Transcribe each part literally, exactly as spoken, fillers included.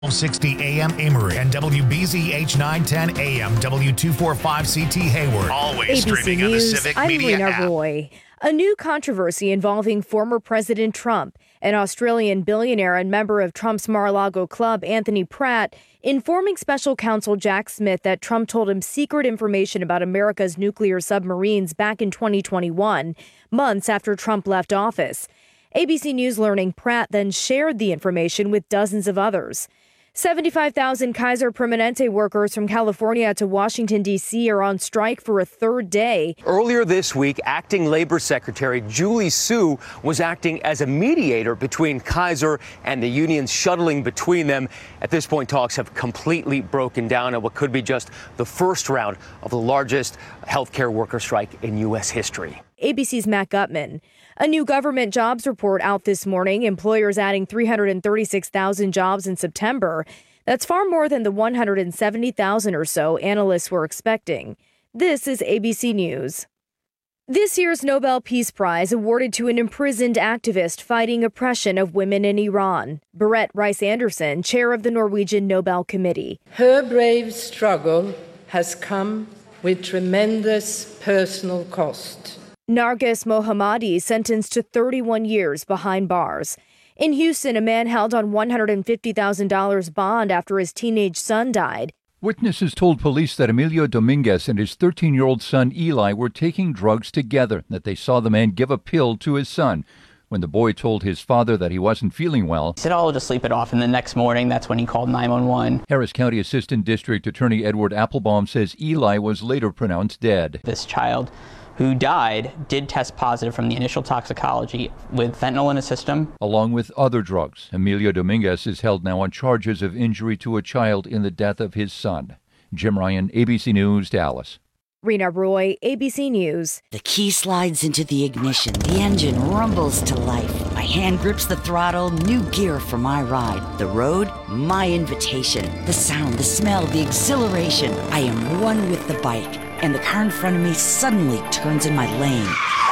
sixty A M Amory and W B Z H nine ten A M W two forty-five C T Hayward. Always A B C streaming on the News, Civic I'm Media Rena app. Roy. A new controversy involving former President Trump. An Australian billionaire and member of Trump's Mar-a-Lago club, Anthony Pratt, informing special counsel Jack Smith that Trump told him secret information about America's nuclear submarines back in twenty twenty-one, months after Trump left office. A B C News learning Pratt then shared the information with dozens of others. seventy-five thousand Kaiser Permanente workers from California to Washington, D C are on strike for a third day. Earlier this week, Acting Labor Secretary Julie Su was acting as a mediator between Kaiser and the unions, shuttling between them. At this point, talks have completely broken down at what could be just the first round of the largest healthcare worker strike in U S history. A B C's Matt Gutman. A new government jobs report out this morning. Employers adding three hundred thirty-six thousand jobs in September. That's far more than the one hundred seventy thousand or so analysts were expecting. This is A B C News. This year's Nobel Peace Prize awarded to an imprisoned activist fighting oppression of women in Iran. Berit Reiss-Andersen, chair of the Norwegian Nobel Committee. Her brave struggle has come with tremendous personal cost. Narges Mohammadi sentenced to thirty-one years behind bars. In Houston, a man held on one hundred fifty thousand dollars bond after his teenage son died. Witnesses told police that Emilio Dominguez and his thirteen-year-old son Eli were taking drugs together, that they saw the man give a pill to his son. When the boy told his father that he wasn't feeling well, he said, "Oh, I'll just sleep it off." And the next morning, that's when he called nine one one. Harris County Assistant District Attorney Edward Applebaum says Eli was later pronounced dead. This child who died did test positive from the initial toxicology with fentanyl in his system, along with other drugs. Emilio Dominguez is held now on charges of injury to a child in the death of his son. Jim Ryan, A B C News, Dallas. Rena Roy, A B C News. The key slides into the ignition. The engine rumbles to life. My hand grips the throttle. New gear for my ride. The road, my invitation. The sound, the smell, the exhilaration. I am one with the bike. And the car in front of me suddenly turns in my lane.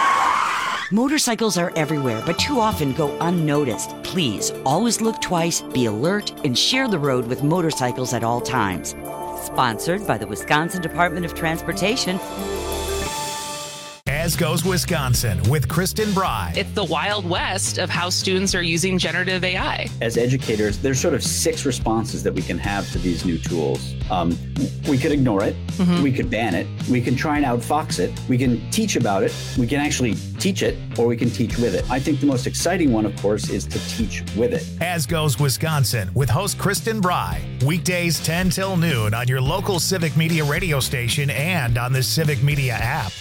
Motorcycles are everywhere, but too often go unnoticed. Please, always look twice, be alert, and share the road with motorcycles at all times. Sponsored by the Wisconsin Department of Transportation. As Goes Wisconsin with Kristen Bry. It's the Wild West of how students are using generative A I. As educators, there's sort of six responses that we can have to these new tools. Um, we could ignore it. Mm-hmm. We could ban it. We can try and outfox it. We can teach about it. We can actually teach it, or we can teach with it. I think the most exciting one, of course, is to teach with it. As Goes Wisconsin with host Kristen Bry. Weekdays ten till noon on your local Civic Media radio station and on the Civic Media app.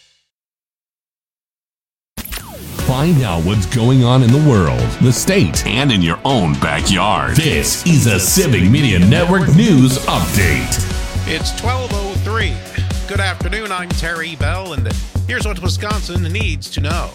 Find out what's going on in the world, the state, and in your own backyard. This is a Civic Media Network News Update. It's twelve oh three. Good afternoon, I'm Terry Bell, and here's what Wisconsin needs to know.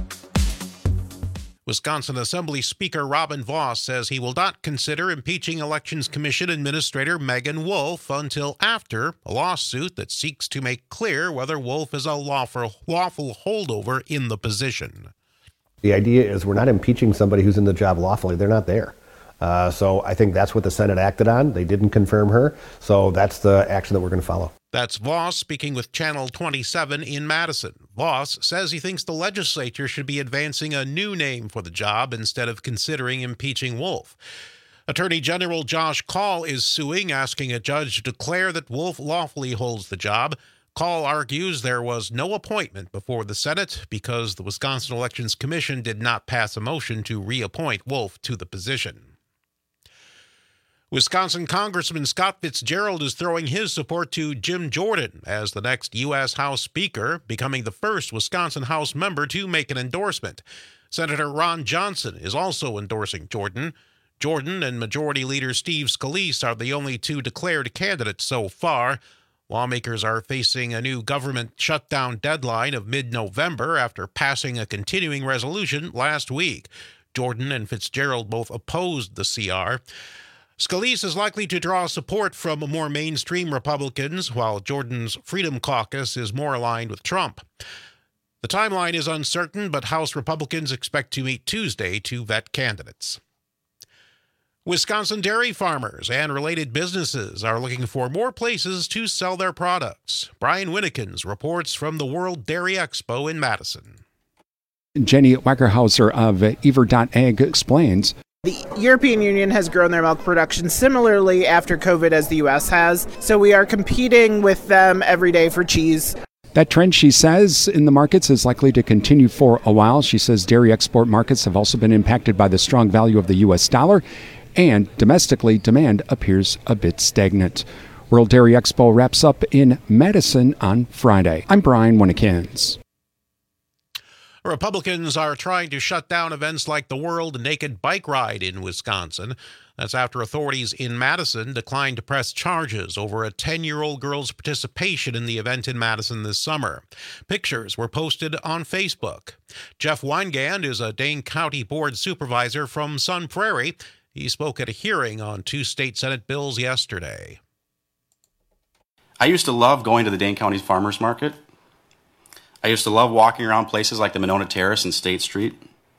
Wisconsin Assembly Speaker Robin Vos says he will not consider impeaching Elections Commission Administrator Megan Wolf until after a lawsuit that seeks to make clear whether Wolf is a lawful, lawful holdover in the position. The idea is we're not impeaching somebody who's in the job lawfully. They're not there. Uh, so I think that's what the Senate acted on. They didn't confirm her. So that's the action that we're going to follow. That's Vos speaking with Channel twenty-seven in Madison. Vos says he thinks the legislature should be advancing a new name for the job instead of considering impeaching Wolf. Attorney General Josh Kaul is suing, asking a judge to declare that Wolf lawfully holds the job. Kaul argues there was no appointment before the Senate because the Wisconsin Elections Commission did not pass a motion to reappoint Wolf to the position. Wisconsin Congressman Scott Fitzgerald is throwing his support to Jim Jordan as the next U S House Speaker, becoming the first Wisconsin House member to make an endorsement. Senator Ron Johnson is also endorsing Jordan. Jordan and Majority Leader Steve Scalise are the only two declared candidates so far. Lawmakers are facing a new government shutdown deadline of mid-November after passing a continuing resolution last week. Jordan and Fitzgerald both opposed the C R. Scalise is likely to draw support from more mainstream Republicans, while Jordan's Freedom Caucus is more aligned with Trump. The timeline is uncertain, but House Republicans expect to meet Tuesday to vet candidates. Wisconsin dairy farmers and related businesses are looking for more places to sell their products. Brian Winnekins reports from the World Dairy Expo in Madison. Jenny Wackerhauser of Ever dot Ag explains. The European Union has grown their milk production similarly after COVID as the U S has, so we are competing with them every day for cheese. That trend, she says, in the markets is likely to continue for a while. She says dairy export markets have also been impacted by the strong value of the U S dollar, and domestically, demand appears a bit stagnant. World Dairy Expo wraps up in Madison on Friday. I'm Brian Winnekins. Republicans are trying to shut down events like the World Naked Bike Ride in Wisconsin. That's after authorities in Madison declined to press charges over a ten-year-old girl's participation in the event in Madison this summer. Pictures were posted on Facebook. Jeff Weingand is a Dane County Board Supervisor from Sun Prairie. He spoke at a hearing on two state Senate bills yesterday. I used to love going to the Dane County Farmers Market. I used to love walking around places like the Monona Terrace and State Street.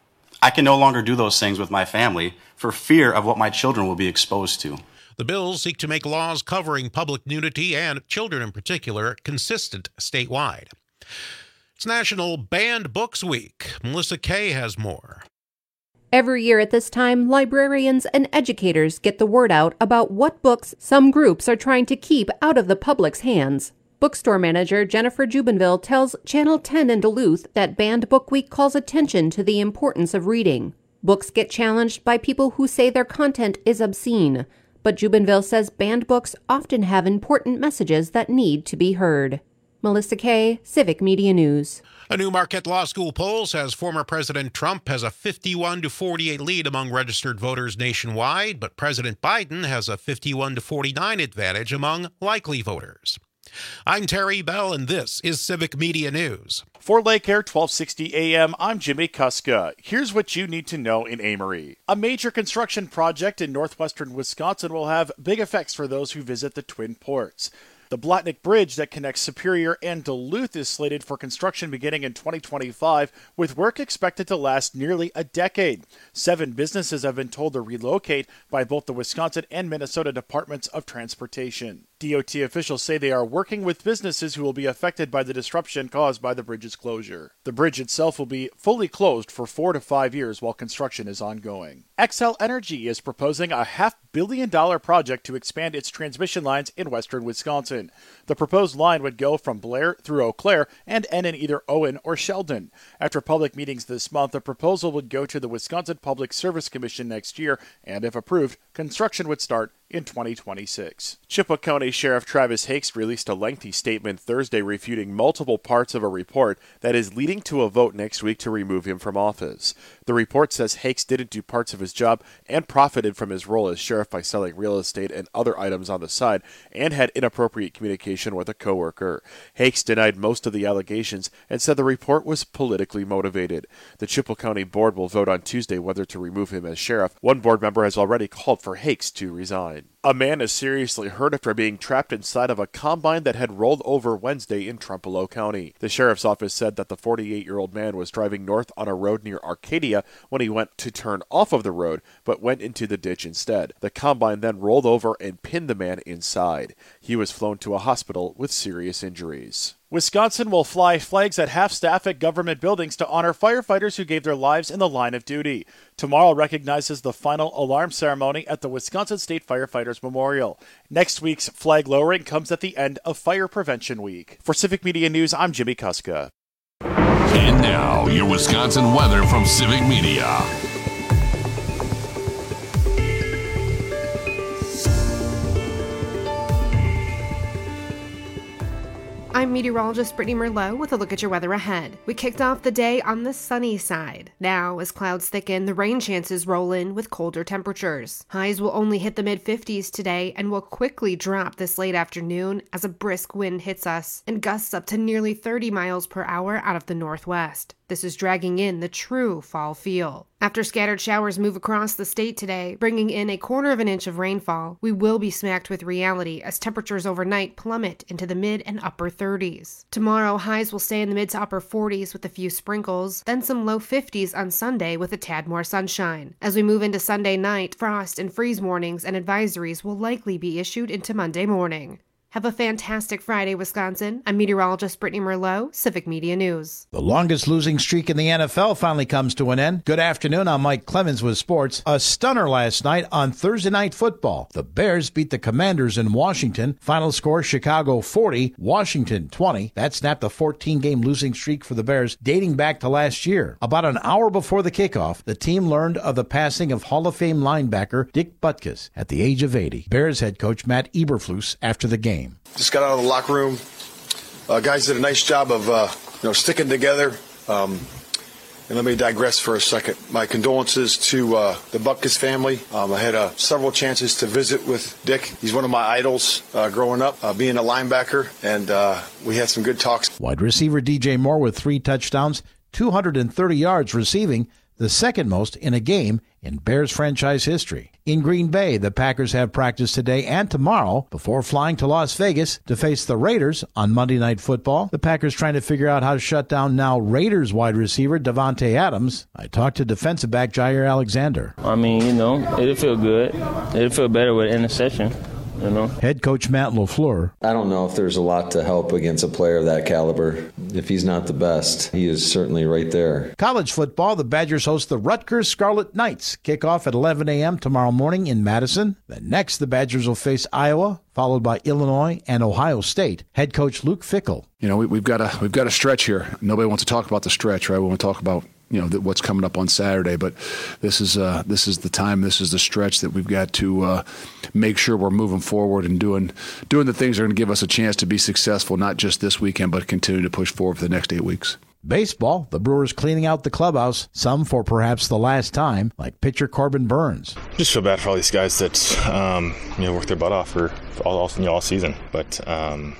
I can no longer do those things with my family for fear of what my children will be exposed to. The bills seek to make laws covering public nudity and children in particular consistent statewide. It's National Banned Books Week. Melissa Kay has more. Every year at this time, librarians and educators get the word out about what books some groups are trying to keep out of the public's hands. Bookstore manager Jennifer Jubenville tells Channel ten in Duluth that Banned Book Week calls attention to the importance of reading. Books get challenged by people who say their content is obscene, but Jubenville says banned books often have important messages that need to be heard. Melissa Kay, Civic Media News. A new Marquette Law School poll says former President Trump has a fifty-one to forty-eight lead among registered voters nationwide, but President Biden has a fifty-one to forty-nine advantage among likely voters. I'm Terry Bell, and this is Civic Media News. For Lake Air twelve sixty A M, I'm Jimmy Kuska. Here's what you need to know in Amory. A major construction project in northwestern Wisconsin will have big effects for those who visit the Twin Ports. The Blatnick Bridge that connects Superior and Duluth is slated for construction beginning in twenty twenty-five, with work expected to last nearly a decade. Seven businesses have been told to relocate by both the Wisconsin and Minnesota Departments of Transportation. D O T officials say they are working with businesses who will be affected by the disruption caused by the bridge's closure. The bridge itself will be fully closed for four to five years while construction is ongoing. Xcel Energy is proposing a half billion dollar project to expand its transmission lines in western Wisconsin. The proposed line would go from Blair through Eau Claire and end in either Owen or Sheldon. After public meetings this month, the proposal would go to the Wisconsin Public Service Commission next year, and if approved, construction would start in twenty twenty-six. Chippewa County Sheriff Travis Hakes released a lengthy statement Thursday refuting multiple parts of a report that is leading to a vote next week to remove him from office. The report says Hakes didn't do parts of his job and profited from his role as sheriff by selling real estate and other items on the side and had inappropriate communication with a coworker. Hakes denied most of the allegations and said the report was politically motivated. The Chippewa County Board will vote on Tuesday whether to remove him as sheriff. One board member has already called for Hakes to resign. A man is seriously hurt after being trapped inside of a combine that had rolled over Wednesday in Trempealeau County. The sheriff's office said that the forty-eight-year-old man was driving north on a road near Arcadia when he went to turn off of the road, but went into the ditch instead. The combine then rolled over and pinned the man inside. He was flown to a hospital with serious injuries. Wisconsin will fly flags at half-staff at government buildings to honor firefighters who gave their lives in the line of duty. Tomorrow recognizes the final alarm ceremony at the Wisconsin State Firefighters Memorial. Next week's flag lowering comes at the end of Fire Prevention Week. For Civic Media News, I'm Jimmy Kuska. And now, your Wisconsin weather from Civic Media. I'm meteorologist Brittany Merlot with a look at your weather ahead. We kicked off the day on the sunny side. Now, as clouds thicken, the rain chances roll in with colder temperatures. Highs will only hit the mid fifties today and will quickly drop this late afternoon as a brisk wind hits us and gusts up to nearly thirty miles per hour out of the northwest. This is dragging in the true fall feel. After scattered showers move across the state today, bringing in a quarter of an inch of rainfall, we will be smacked with reality as temperatures overnight plummet into the mid and upper thirties. Tomorrow, highs will stay in the mid to upper forties with a few sprinkles, then some low fifties on Sunday with a tad more sunshine. As we move into Sunday night, frost and freeze warnings and advisories will likely be issued into Monday morning. Have a fantastic Friday, Wisconsin. I'm meteorologist Brittany Merlot, Civic Media News. The longest losing streak in the N F L finally comes to an end. Good afternoon, I'm Mike Clemens with sports. A stunner last night on Thursday Night Football. The Bears beat the Commanders in Washington. Final score, Chicago forty, Washington twenty. That snapped a fourteen-game losing streak for the Bears dating back to last year. About an hour before the kickoff, the team learned of the passing of Hall of Fame linebacker Dick Butkus at the age of eighty. Bears head coach Matt Eberflus after the game. Just got out of the locker room. Uh, guys did a nice job of uh, you know sticking together. Um, and let me digress for a second. My condolences to uh, the Butkus family. Um, I had uh, several chances to visit with Dick. He's one of my idols uh, growing up, uh, being a linebacker, and uh, we had some good talks. Wide receiver D J Moore with three touchdowns, two hundred thirty yards receiving, the second most in a game in Bears franchise history. In Green Bay, the Packers have practice today and tomorrow before flying to Las Vegas to face the Raiders on Monday Night Football. The Packers trying to figure out how to shut down now Raiders wide receiver Davante Adams. I talked to defensive back Jair Alexander. I mean, you know, it'll feel good. It'll feel better with an interception. You know? Head coach Matt LaFleur. I don't know if there's a lot to help against a player of that caliber. If he's not the best, he is certainly right there. College football, the Badgers host the Rutgers Scarlet Knights. Kickoff at eleven a.m. tomorrow morning in Madison. Then next, the Badgers will face Iowa, followed by Illinois and Ohio State. Head coach Luke Fickell. You know, we, we've got a we've got a stretch here. Nobody wants to talk about the stretch, right? We want to talk about you know what's coming up on Saturday, but this is uh, this is the time, this is the stretch that we've got to uh, make sure we're moving forward and doing doing the things that are going to give us a chance to be successful, not just this weekend, but continue to push forward for the next eight weeks. Baseball, the Brewers cleaning out the clubhouse, some for perhaps the last time, like pitcher Corbin Burns. Just feel bad for all these guys that um, you know work their butt off for, for all, all, you know, all season, but. Um,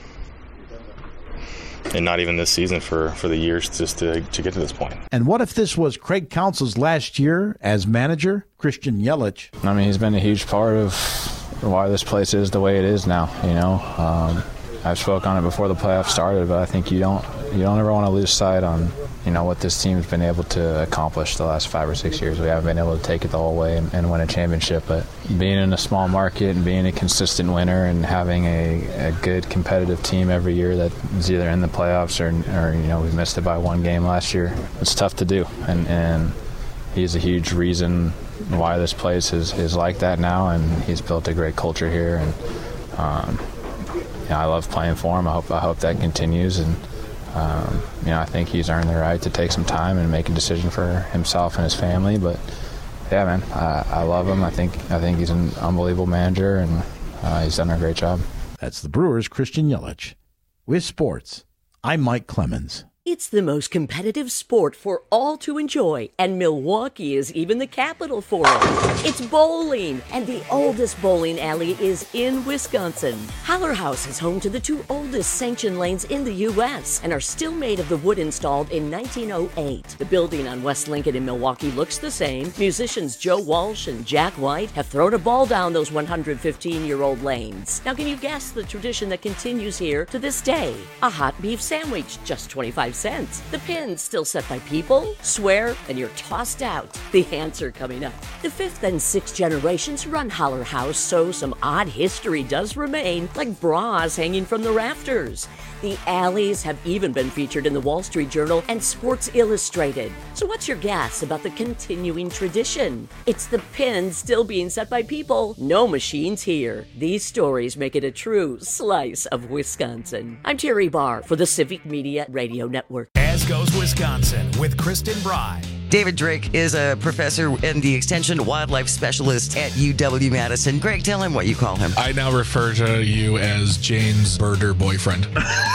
And not even this season for, for the years just to, to get to this point. And what if this was Craig Counsell's last year as manager, Christian Yelich? I mean, he's been a huge part of why this place is the way it is now, you know. Um, I've spoke on it before the playoffs started, but I think you don't you don't ever want to lose sight on, you know, what this team's been able to accomplish the last five or six years. We haven't been able to take it the whole way and, and win a championship, but being in a small market and being a consistent winner and having a, a good competitive team every year that is either in the playoffs or, or, you know, we missed it by one game last year, it's tough to do. And, and he's a huge reason why this place is, is like that now, and he's built a great culture here. And um, you know, I love playing for him. I hope I hope that continues, and um, you know, I think he's earned the right to take some time and make a decision for himself and his family. But yeah, man, I, I love him. I think I think he's an unbelievable manager, and uh, he's done a great job. That's the Brewers' Christian Yelich. With sports, I'm Mike Clemens. It's the most competitive sport for all to enjoy, and Milwaukee is even the capital for it. It's bowling, and the oldest bowling alley is in Wisconsin. Haller House is home to the two oldest sanctioned lanes in the U S and are still made of the wood installed in nineteen oh eight. The building on West Lincoln in Milwaukee looks the same. Musicians Joe Walsh and Jack White have thrown a ball down those one hundred fifteen-year-old lanes. Now, can you guess the tradition that continues here to this day? A hot beef sandwich, just twenty-five cents. The pin's still set by people. Swear, and you're tossed out. The answer coming up. The fifth and sixth generations run Haller House, so some odd history does remain, like bras hanging from the rafters. The alleys have even been featured in the Wall Street Journal and Sports Illustrated. So what's your guess about the continuing tradition? It's the pins still being set by people. No machines here. These stories make it a true slice of Wisconsin. I'm Terry Barr for the Civic Media Radio Network. As goes Wisconsin with Kristen Bry. David Drake is a professor and the Extension Wildlife Specialist at U W-Madison. Greg, tell him what you call him. I now refer to you as Jane's birder boyfriend.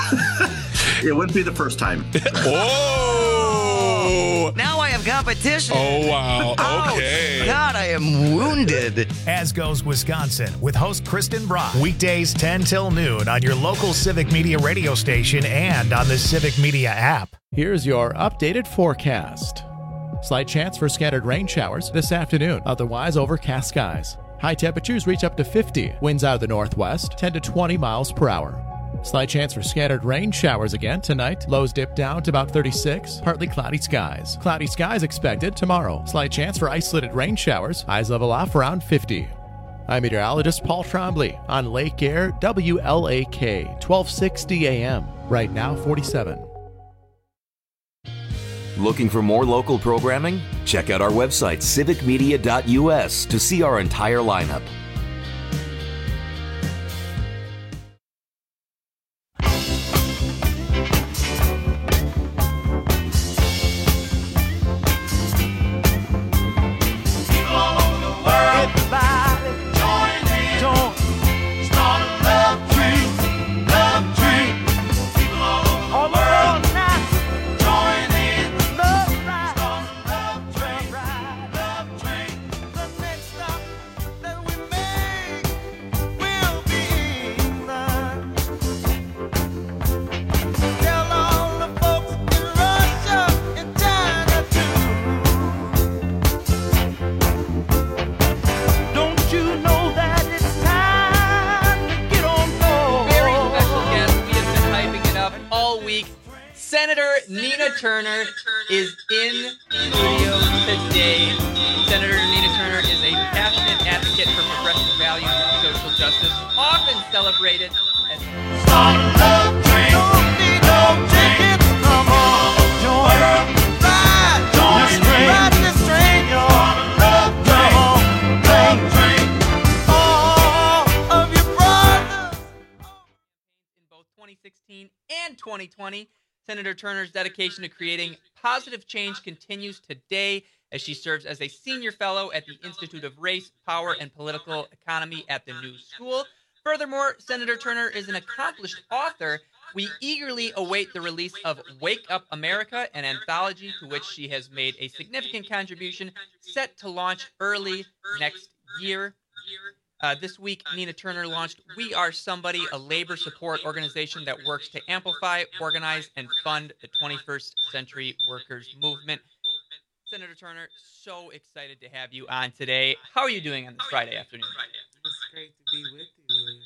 It wouldn't be the first time. Whoa! Now I have competition. Oh, wow. Okay. Ouch. God, I am wounded. As goes Wisconsin with host Kristen Bry. Weekdays ten till noon on your local Civic Media radio station and on the Civic Media app. Here's your updated forecast. Slight chance for scattered rain showers this afternoon, otherwise overcast skies. High temperatures reach up to fifty. Winds out of the northwest, ten to twenty miles per hour. Slight chance for scattered rain showers again tonight. Lows dip down to about thirty-six. Partly cloudy skies. Cloudy skies expected tomorrow. Slight chance for isolated rain showers. Highs level off around fifty. I'm meteorologist Paul Trombley on Lake Air W L A K, twelve sixty A M. Right now, forty-seven. Looking for more local programming? Check out our website, civic media dot U S, to see our entire lineup. Senator Nina Turner is in studio today. Senator Nina Turner is a passionate advocate for progressive values and social justice, often celebrated as in both twenty sixteen and twenty twenty. Senator Turner's dedication to creating positive change continues today as she serves as a senior fellow at the Institute of Race, Power, and Political Economy at the New School. Furthermore, Senator Turner is an accomplished author. We eagerly await the release of Wake Up America, an anthology to which she has made a significant contribution, set to launch early next year. Uh, this week, Nina Turner launched We Are Somebody, a labor support organization that works to amplify, organize, and fund the twenty-first century workers movement. Senator Turner, so excited to have you on today. How are you doing on this Friday afternoon? It's great to be with you, William.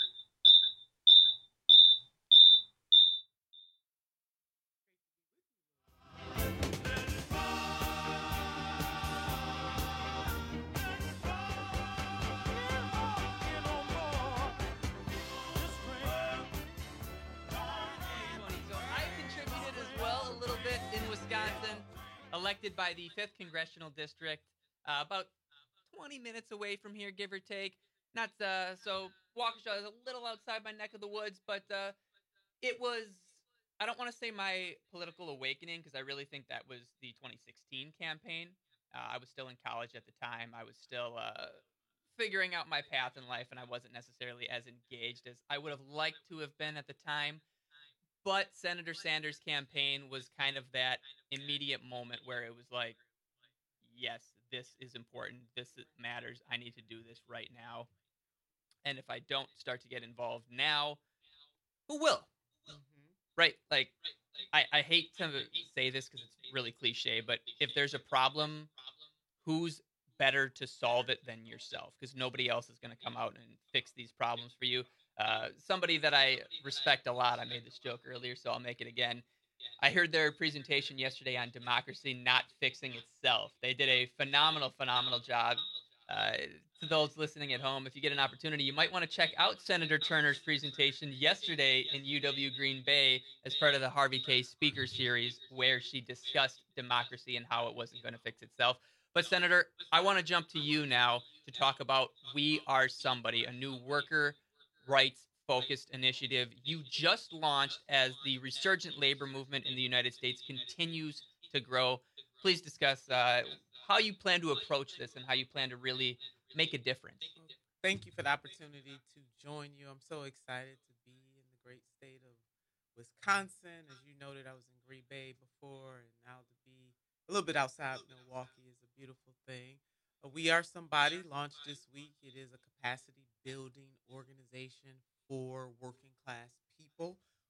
Elected by the fifth Congressional District, uh, about twenty minutes away from here, give or take. Not uh, so Waukesha is a little outside my neck of the woods, but uh, it was, I don't want to say my political awakening, because I really think that was the twenty sixteen campaign. Uh, I was still in college at the time. I was still uh, figuring out my path in life, and I wasn't necessarily as engaged as I would have liked to have been at the time. But Senator Sanders' campaign was kind of that immediate moment where it was like, yes, this is important. This matters. I need to do this right now. And if I don't start to get involved now, who will? Mm-hmm. Right? Like, I, I hate to say this because it's really cliche, but if there's a problem, who's better to solve it than yourself? Because nobody else is going to come out and fix these problems for you. Uh, somebody that I respect a lot, I made this joke earlier, so I'll make it again. I heard their presentation yesterday on democracy not fixing itself. They did a phenomenal, phenomenal job. Uh, to those listening at home, if you get an opportunity, you might want to check out Senator Turner's presentation yesterday in U W Green Bay as part of the Harvey K. Speaker Series, where she discussed democracy and how it wasn't going to fix itself. But, Senator, I want to jump to you now to talk about We Are Somebody, a new worker rights-focused initiative you just launched as the resurgent labor movement in the United States continues to grow. Please discuss uh, how you plan to approach this and how you plan to really make a difference. Thank you for the opportunity to join you. I'm so excited to be in the great state of Wisconsin. As you noted, I was in Green Bay before, and now to be a little bit outside Milwaukee is a beautiful thing. Uh, We Are Somebody launched this week. It is a capacity building organization for working class people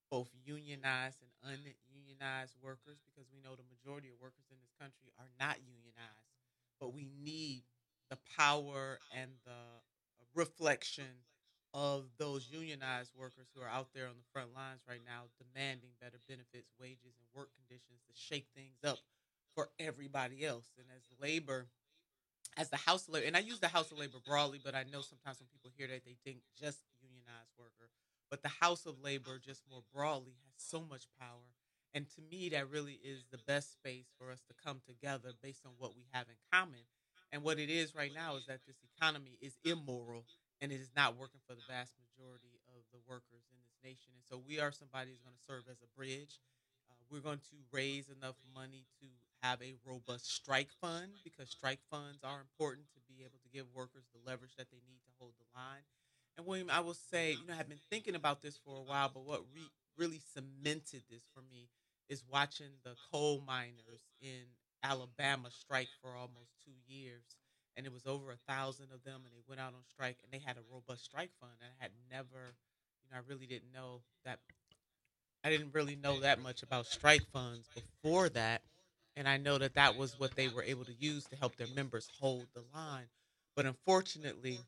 both unionized and ununionized workers, because we know the majority of workers in this country are not unionized. But we need the power and the reflection of those unionized workers who are out there on the front lines right now demanding better benefits, wages, and work conditions to shake things up for everybody else. And as labor, as the House of Labor, and I use the House of Labor broadly, but I know sometimes when people hear that, they think just unionized worker. But the House of Labor, just more broadly, has so much power. And to me, that really is the best space for us to come together based on what we have in common. And what it is right now is that this economy is immoral, and it is not working for the vast majority of the workers in this nation. And so we are somebody who's going to serve as a bridge. Uh, we're going to raise enough money to have a robust strike fund, because strike funds are important to be able to give workers the leverage that they need to hold the line. And William, I will say, you know, I've been thinking about this for a while, but what re- really cemented this for me is watching the coal miners in Alabama strike for almost two years. And it was over a thousand of them, and they went out on strike, and they had a robust strike fund. And I had never, you know, I really didn't know that. I didn't really know that much about strike funds before that. And I know that that was what they were able to use to help their members hold the line. But unfortunately,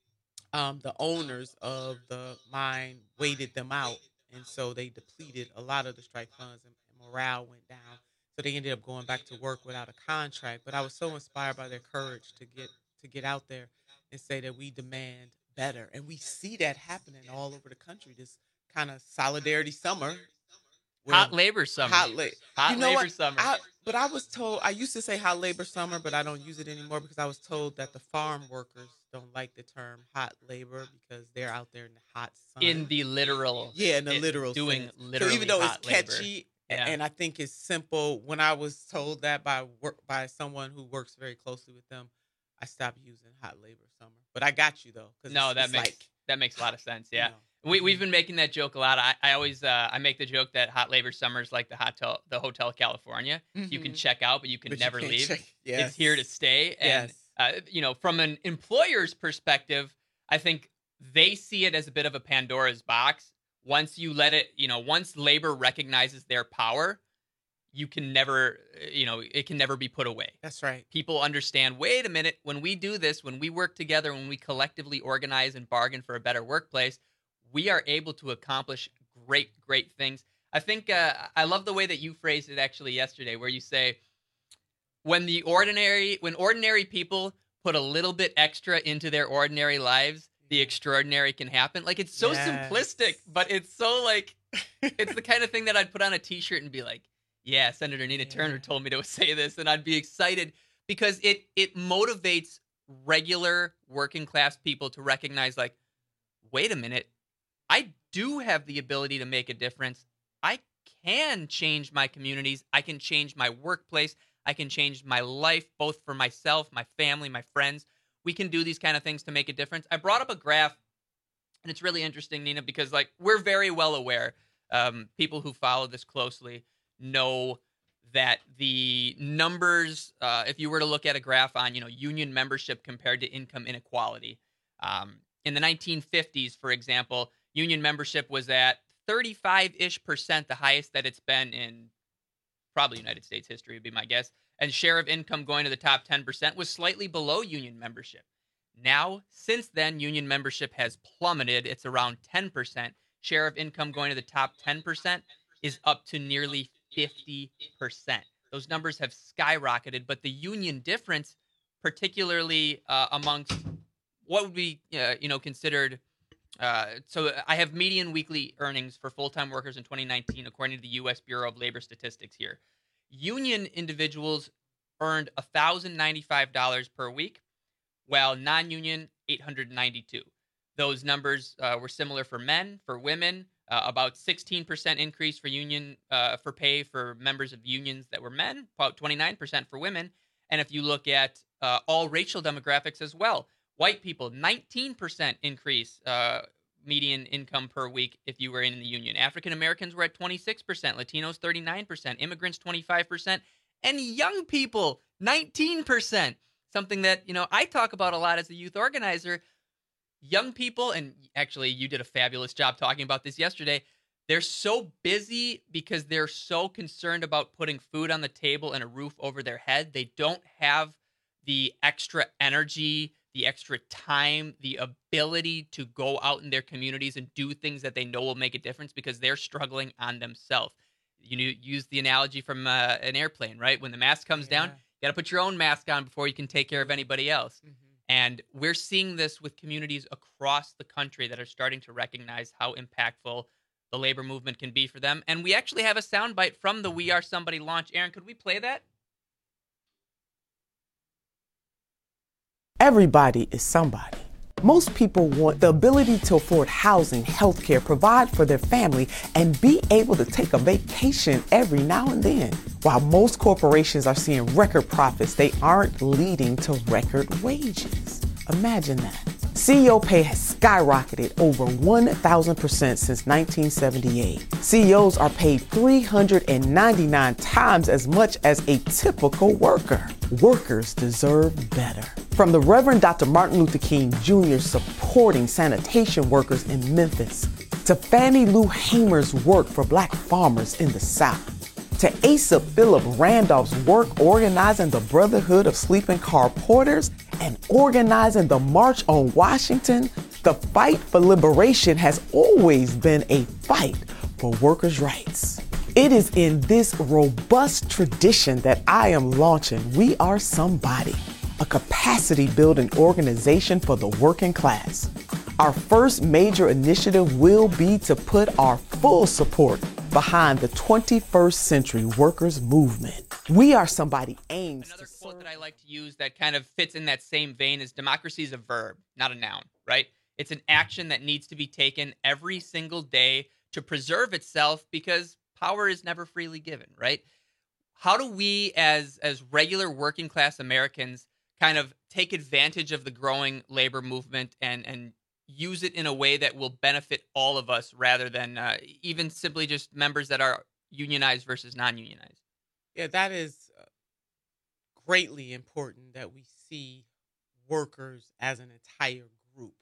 um, the owners of the mine waited them out. And so they depleted a lot of the strike funds, and, and morale went down. So they ended up going back to work without a contract. But I was so inspired by their courage to get to get out there and say that we demand better. And we see that happening all over the country, this kind of solidarity summer. Hot labor summer. Hot, la- hot you know labor what? summer. I, but I was told, I used to say hot labor summer, but I don't use it anymore because I was told that the farm workers don't like the term hot labor because they're out there in the hot sun. In the literal. Yeah, in the it, literal doing sense. literally So even though it's hot labor. catchy, Yeah. and I think it's simple, when I was told that by work by someone who works very closely with them, I stopped using hot labor summer. But I got you though. No, it's, that it's makes like, that makes a lot of sense. Yeah. You know. We we've been making that joke a lot. I, I always uh, I make the joke that hot labor summer is like the hotel the Hotel California. You can Mhm. check out, but you can But you never can't leave. check- yes. It's here to stay. And Yes. uh, you know, from an employer's perspective, I think they see it as a bit of a Pandora's box. Once you let it, you know, once labor recognizes their power, you can never, you know, it can never be put away. That's right. People understand, wait a minute, when we do this, when we work together, when we collectively organize and bargain for a better workplace, we are able to accomplish great, great things. I think uh, I love the way that you phrased it actually yesterday, where you say, when the ordinary, when ordinary people put a little bit extra into their ordinary lives, the extraordinary can happen. Like, it's so Yes. simplistic, but it's so like, it's the kind of thing that I'd put on a t-shirt and be like, yeah, Senator Nina Turner told me to say this, and I'd be excited because it it motivates regular working class people to recognize, like, wait a minute, I do have the ability to make a difference. I can change my communities. I can change my workplace. I can change my life, both for myself, my family, my friends. We can do these kind of things to make a difference. I brought up a graph, and it's really interesting, Nina, because, like, we're very well aware, um, people who follow this closely know that the numbers, uh, if you were to look at a graph on, you know, union membership compared to income inequality, um, in the nineteen fifties, for example, union membership was at thirty-five-ish percent, the highest that it's been in probably United States history would be my guess. And share of income going to the top ten percent was slightly below union membership. Now, since then, union membership has plummeted. It's around ten percent. Share of income going to the top ten percent is up to nearly fifty percent. Those numbers have skyrocketed, but the union difference, particularly uh, amongst what would be, uh, you know, considered. Uh, so I have median weekly earnings for full-time workers in twenty nineteen, according to the U S Bureau of Labor Statistics here. Union individuals earned one thousand ninety-five dollars per week, while non-union, eight hundred ninety-two dollars. Those numbers uh, were similar for men, for women, uh, about sixteen percent increase for union uh, for pay for members of unions that were men, about twenty-nine percent for women. And if you look at uh, all racial demographics as well, white people, nineteen percent increase uh, median income per week if you were in the union. African Americans were at twenty-six percent, Latinos thirty-nine percent, immigrants twenty-five percent, and young people nineteen percent. Something that, you know, I talk about a lot as a youth organizer. Young people, and actually you did a fabulous job talking about this yesterday, they're so busy because they're so concerned about putting food on the table and a roof over their head. They don't have the extra energy, the extra time, the ability to go out in their communities and do things that they know will make a difference because they're struggling on themselves. You know, use the analogy from uh, an airplane, right? When the mask comes yeah. down, you got to put your own mask on before you can take care of anybody else. Mm-hmm. And we're seeing this with communities across the country that are starting to recognize how impactful the labor movement can be for them. And we actually have a soundbite from the We Are Somebody launch. Aaron, could we play that? Everybody is somebody. Most people want the ability to afford housing, healthcare, provide for their family, and be able to take a vacation every now and then. While most corporations are seeing record profits, they aren't leading to record wages. Imagine that. C E O pay has skyrocketed over one thousand percent since nineteen seventy-eight. C E Os are paid three hundred ninety-nine times as much as a typical worker. Workers deserve better. From the Reverend Doctor Martin Luther King Junior supporting sanitation workers in Memphis, to Fannie Lou Hamer's work for black farmers in the South, to Asa Philip Randolph's work organizing the Brotherhood of Sleeping Car Porters and organizing the March on Washington, the fight for liberation has always been a fight for workers' rights. It is in this robust tradition that I am launching We Are Somebody, a capacity-building organization for the working class. Our first major initiative will be to put our full support behind the twenty-first century workers movement. We Are Somebody aims Another to quote serve... that I like to use that kind of fits in that same vein is democracy is a verb, not a noun, right? It's an action that needs to be taken every single day to preserve itself because power is never freely given, right? How do we as as regular working class Americans kind of take advantage of the growing labor movement and and use it in a way that will benefit all of us rather than uh, even simply just members that are unionized versus non-unionized? Yeah, that is uh, greatly important that we see workers as an entire group.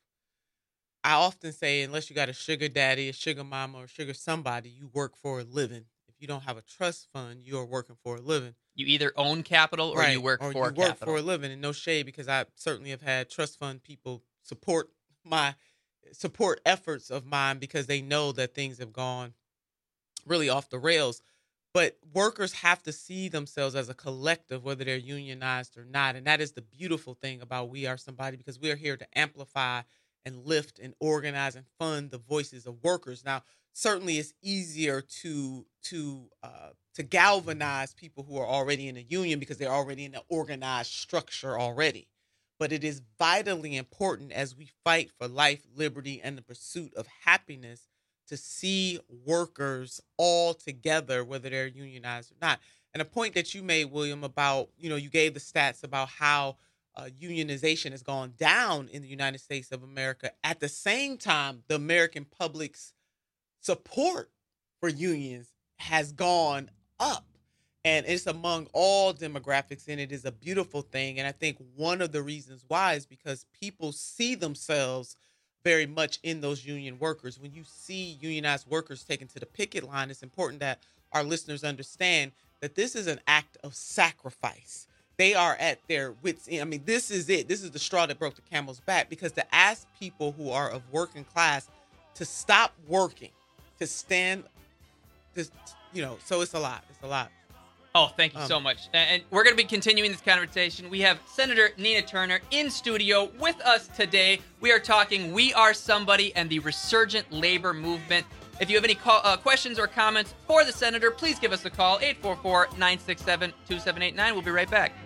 I often say, unless you got a sugar daddy, a sugar mama, or sugar somebody, you work for a living. If you don't have a trust fund, you are working for a living. You either own capital or right. you work or for you capital. work for a living, and no shade, because I certainly have had trust fund people support my support efforts of mine because they know that things have gone really off the rails. But workers have to see themselves as a collective, whether they're unionized or not. And that is the beautiful thing about We Are Somebody, because we are here to amplify and lift and organize and fund the voices of workers. Now, certainly it's easier to to uh, to galvanize people who are already in a union because they're already in an organized structure already. But it is vitally important as we fight for life, liberty, and the pursuit of happiness to see workers all together, whether they're unionized or not. And a point that you made, William, about, you know, you gave the stats about how uh, unionization has gone down in the United States of America. At the same time, the American public's support for unions has gone up. And it's among all demographics, and it is a beautiful thing. And I think one of the reasons why is because people see themselves very much in those union workers. When you see unionized workers taken to the picket line, it's important that our listeners understand that this is an act of sacrifice. They are at their wits' end. I mean, this is it. This is the straw that broke the camel's back, because to ask people who are of working class to stop working, to stand, to, you know, so it's a lot. It's a lot. Oh, thank you Um, so much. And we're going to be continuing this conversation. We have Senator Nina Turner in studio with us today. We are talking We Are Somebody and the resurgent labor movement. If you have any call, uh, questions or comments for the senator, please give us a call, eight four four, nine six seven, two seven eight nine. We'll be right back.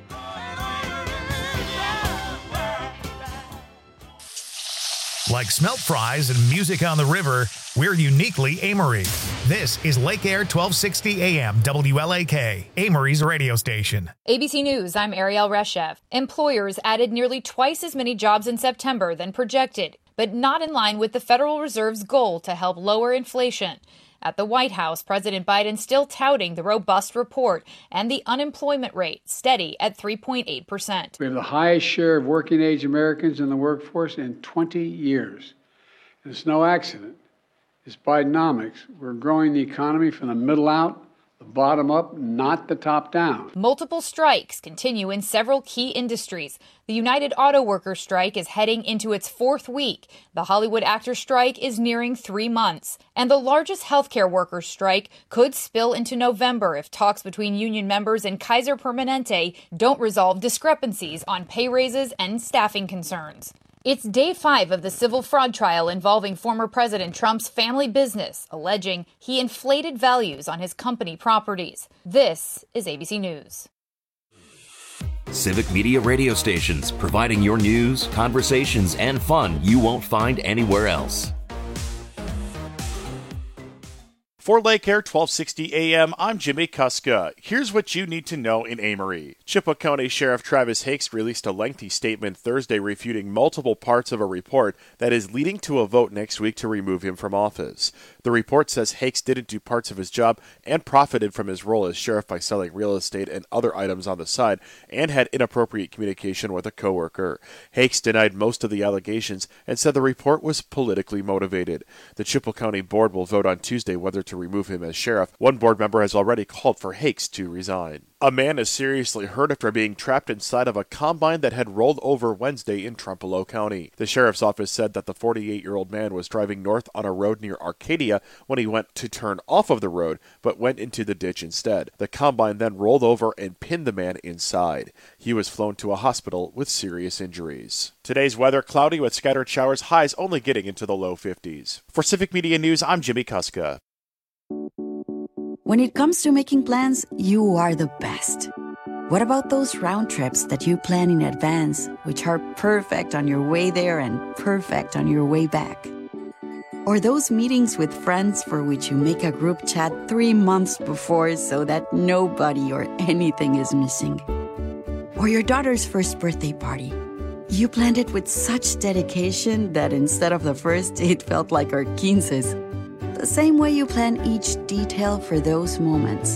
Like smelt fries and music on the river, we're uniquely Amory. This is Lake Air twelve sixty A M W L A K, Amory's radio station. A B C News, I'm Ariel Reshev. Employers added nearly twice as many jobs in September than projected, but not in line with the Federal Reserve's goal to help lower inflation. At the White House, President Biden still touting the robust report and the unemployment rate steady at three point eight percent. We have the highest share of working-age Americans in the workforce in twenty years. And it's no accident. is Bidenomics. We're growing the economy from the middle out, the bottom up, not the top down. Multiple strikes continue in several key industries. The United Auto Workers strike is heading into its fourth week. The Hollywood actor strike is nearing three months. And the largest healthcare workers strike could spill into November if talks between union members and Kaiser Permanente don't resolve discrepancies on pay raises and staffing concerns. It's day five of the civil fraud trial involving former President Trump's family business, alleging he inflated values on his company properties. This is A B C News. Civic Media radio stations, providing your news, conversations, and fun you won't find anywhere else. For Lake Air twelve sixty A M, I'm Jimmy Kuska. Here's what you need to know in Amory. Chippewa County Sheriff Travis Hakes released a lengthy statement Thursday refuting multiple parts of a report that is leading to a vote next week to remove him from office. The report says Hakes didn't do parts of his job and profited from his role as sheriff by selling real estate and other items on the side and had inappropriate communication with a coworker. Hakes denied most of the allegations and said the report was politically motivated. The Chippewa County Board will vote on Tuesday whether to to remove him as sheriff. One board member has already called for Hakes to resign. A man is seriously hurt after being trapped inside of a combine that had rolled over Wednesday in Trempealeau County. The sheriff's office said that the forty-eight-year-old man was driving north on a road near Arcadia when he went to turn off of the road, but went into the ditch instead. The combine then rolled over and pinned the man inside. He was flown to a hospital with serious injuries. Today's weather, cloudy with scattered showers, highs only getting into the low fifties. For Civic Media News, I'm Jimmy Kuska. When it comes to making plans, you are the best. What about those round trips that you plan in advance, which are perfect on your way there and perfect on your way back? Or those meetings with friends for which you make a group chat three months before so that nobody or anything is missing? Or your daughter's first birthday party. You planned it with such dedication that instead of the first, it felt like our quinces. The same way you plan each detail for those moments.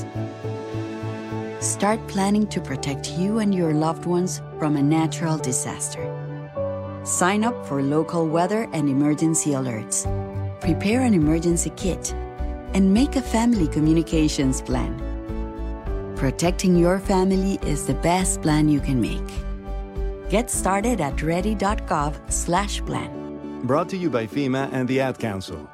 Start planning to protect you and your loved ones from a natural disaster. Sign up for local weather and emergency alerts. Prepare an emergency kit and make a family communications plan. Protecting your family is the best plan you can make. Get started at ready.gov slash plan. Brought to you by FEMA and the Ad Council.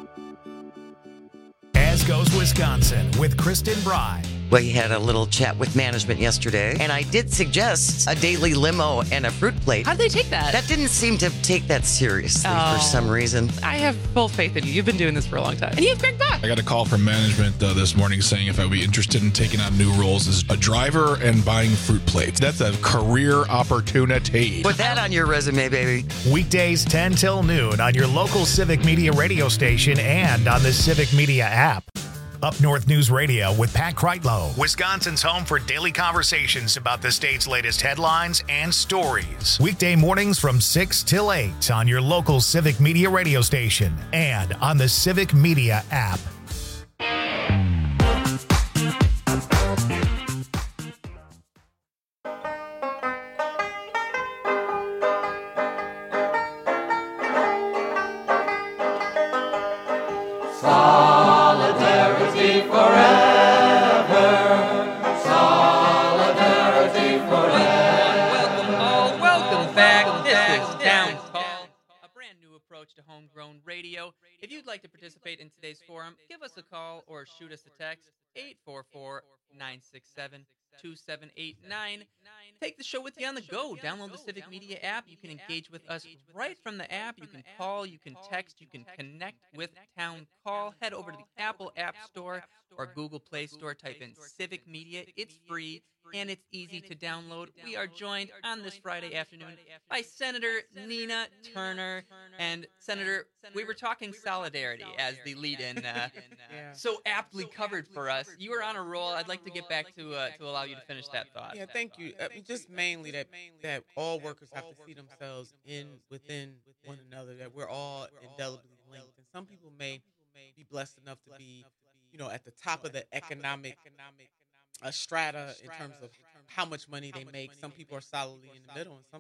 As goes Wisconsin with Kristen Bry. We had a little chat with management yesterday, and I did suggest a daily limo and a fruit plate. How'd they take that? That didn't seem to take that seriously Oh. for some reason. I have full faith in you. You've been doing this for a long time. And you have Greg Buck. I got a call from management uh, this morning saying if I would be interested in taking on new roles as a driver and buying fruit plates. That's a career opportunity. Put that on your resume, baby. Weekdays ten till noon on your local Civic Media radio station and on the Civic Media app. Up North News Radio with Pat Kreitlow, Wisconsin's home for daily conversations about the state's latest headlines and stories. Weekday mornings from six till eight on your local Civic Media radio station and on the Civic Media app. Solidarity forever. Solidarity forever. Welcome all. Welcome back. This is Town Call, a brand new approach to homegrown radio. If you'd like to participate in today's forum, give us a call or shoot us a text, eight four four, nine six seven, two seven eight nine. Take the show with you on the go. Download the Civic Media app. You can engage with us right from the app. You can call, you can text, you can connect with Town Call. Head over to the Apple App Store or Google Play Store. Type in Civic Media. It's free and it's easy to download. We are joined on this Friday afternoon by Senator Nina Turner. And Senator, we were talking solidarity as the lead-in, uh, Yeah. so aptly covered for us. You were on a roll. I'd like to get back to uh, to allow you to finish that thought. Yeah, thank you. I mean, just mainly that that all workers have to see themselves in within one another. That we're all indelibly linked, and some people may be blessed enough to be, you know, at the top of the economic uh, strata in terms of how much money they make. Some people are solidly in the middle, and some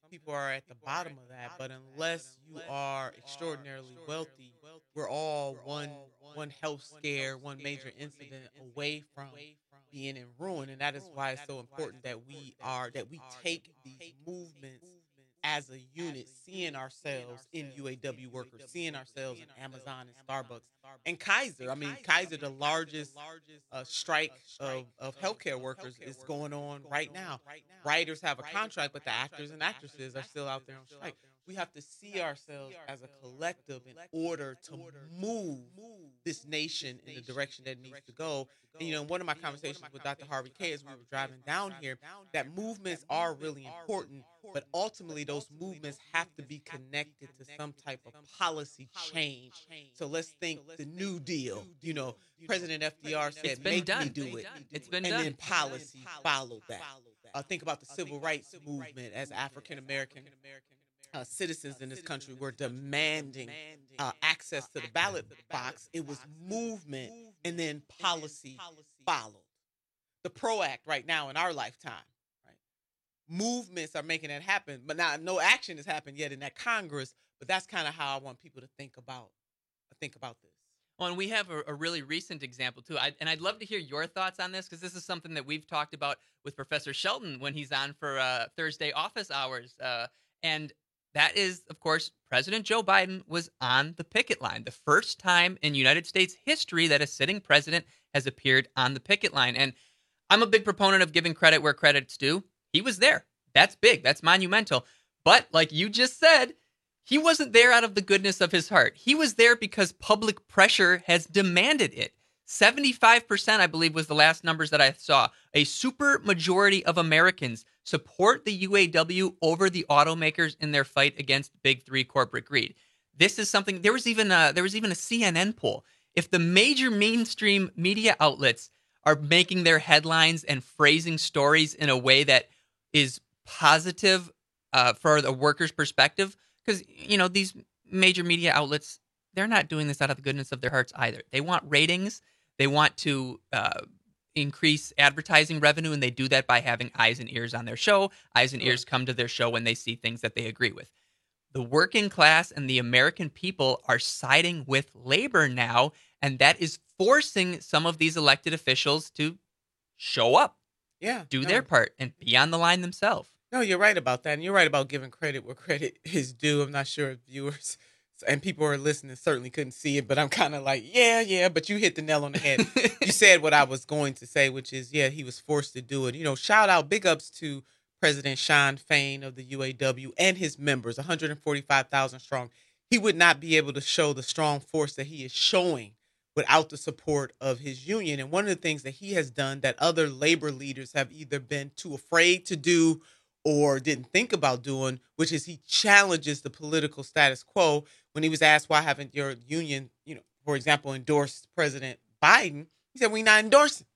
people are at the bottom of that, but unless you are extraordinarily wealthy, we're all one one health scare, one major incident away from being in ruin. And that is why it's so important that we are that we take these movements as a unit, seeing ourselves in U A W workers, seeing ourselves in Amazon and Starbucks and Kaiser. I mean, Kaiser, the largest uh, strike of, of healthcare workers, is going on right now. Writers have a contract, but the actors and actresses are still out there on strike. We have to see ourselves as a collective in order to move this nation in the direction that it needs to go. And, you know, one of my conversations with Doctor Harvey K as we were driving down here, that movements are really important, but ultimately those movements have to be connected to some type of policy change. So let's think the New Deal. You know, President F D R said, make me do it. It's been and done. then policy followed that. Uh, think about the civil rights movement as African-American Uh, citizens in this country were demanding uh, access to the ballot box. It was movement, and then policy followed. The PRO Act right now in our lifetime, right? Movements are making that happen, but now no action has happened yet in that Congress. But that's kind of how I want people to think about think about this. Well, and we have a, a really recent example, too. I, and I'd love to hear your thoughts on this, because this is something that we've talked about with Professor Shelton when he's on for uh, Thursday office hours. Uh, and that is, of course, President Joe Biden was on the picket line. The first time in United States history that a sitting president has appeared on the picket line. And I'm a big proponent of giving credit where credit's due. He was there. That's big. That's monumental. But like you just said, he wasn't there out of the goodness of his heart. He was there because public pressure has demanded it. seventy-five percent, I believe, was the last numbers that I saw. A super majority of Americans support the U A W over the automakers in their fight against big three corporate greed. This is something, there was even a, there was even a C N N poll. If the major mainstream media outlets are making their headlines and phrasing stories in a way that is positive uh, for the workers' perspective, because, you know, these major media outlets, they're not doing this out of the goodness of their hearts either. They want ratings. They want to uh, increase advertising revenue, and they do that by having eyes and ears on their show. Eyes and ears come to their show when they see things that they agree with. The working class and the American people are siding with labor now, and that is forcing some of these elected officials to show up, yeah, do no. their part, and be on the line themselves. No, you're right about that, and you're right about giving credit where credit is due. I'm not sure if viewers and people who are listening certainly couldn't see it, but I'm kind of like, yeah, yeah, but you hit the nail on the head. You said what I was going to say, which is, yeah, he was forced to do it. You know, shout out, big ups to President Shawn Fain of the U A W and his members, one hundred forty-five thousand strong. He would not be able to show the strong force that he is showing without the support of his union. And one of the things that he has done that other labor leaders have either been too afraid to do or didn't think about doing, which is he challenges the political status quo. When he was asked, why haven't your union, you know, for example, endorsed President Biden, he said, we're not endorsing.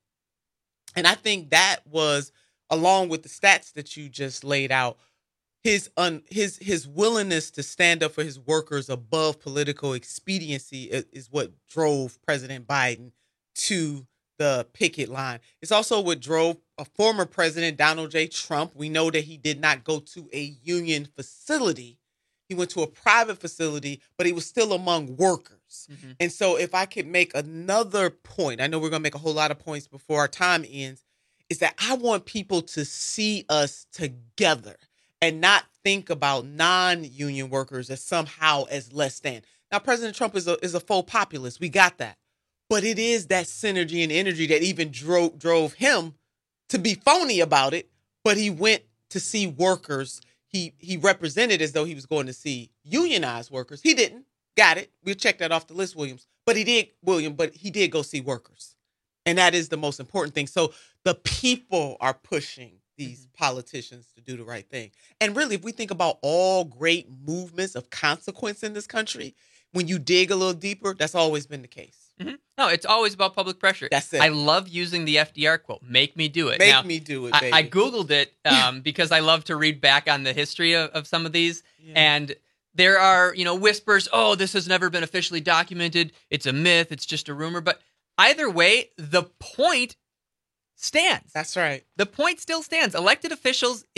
And I think that was, along with the stats that you just laid out, his un, his his willingness to stand up for his workers above political expediency is, is what drove President Biden to the picket line. It's also what drove a former president, Donald J. Trump. We know that he did not go to a union facility. He went to a private facility, but he was still among workers. Mm-hmm. And so if I could make another point, I know we're going to make a whole lot of points before our time ends, is that I want people to see us together and not think about non-union workers as somehow as less than. Now, President Trump is a, is a faux populist. We got that. But it is that synergy and energy that even drove drove him to be phony about it. But he went to see workers. He he represented as though he was going to see unionized workers. He didn't. Got it. We'll check that off the list, Williams. But he did, William, but he did go see workers. And that is the most important thing. So the people are pushing these mm-hmm. politicians to do the right thing. And really, if we think about all great movements of consequence in this country, when you dig a little deeper, that's always been the case. Mm-hmm. No, it's always about public pressure. That's it. I love using the F D R quote, make me do it. Make now, me do it, I, baby. I Googled it um, because I love to read back on the history of, of some of these. Yeah. And there are, you know, whispers, oh, this has never been officially documented. It's a myth. It's just a rumor. But either way, the point stands. That's right. The point still stands. Elected officials, if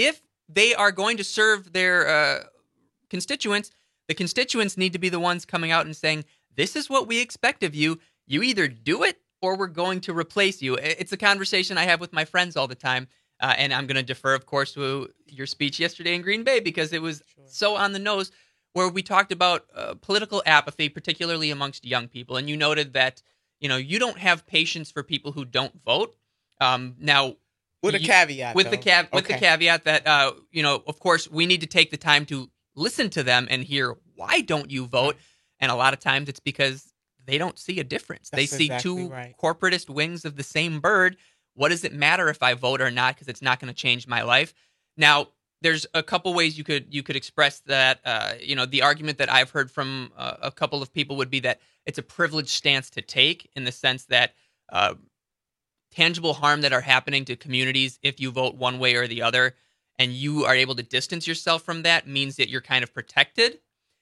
they are going to serve their uh, constituents, the constituents need to be the ones coming out and saying, this is what we expect of you. You either do it or we're going to replace you. It's a conversation I have with my friends all the time. Uh, and I'm going to defer, of course, to your speech yesterday in Green Bay because it was sure. so on the nose, where we talked about uh, political apathy, particularly amongst young people. And you noted that, you know, you don't have patience for people who don't vote. Um, now, with a you, caveat, with though. the cav- okay. with the caveat that, uh, you know, of course, we need to take the time to listen to them and hear why don't you vote. And a lot of times it's because they don't see a difference. That's they see exactly two right. corporatist wings of the same bird. What does it matter if I vote or not? Because it's not going to change my life. Now, there's a couple ways you could you could express that. Uh, you know, the argument that I've heard from uh, a couple of people would be that it's a privileged stance to take, in the sense that uh, tangible harm that are happening to communities if you vote one way or the other, and you are able to distance yourself from that, means that you're kind of protected.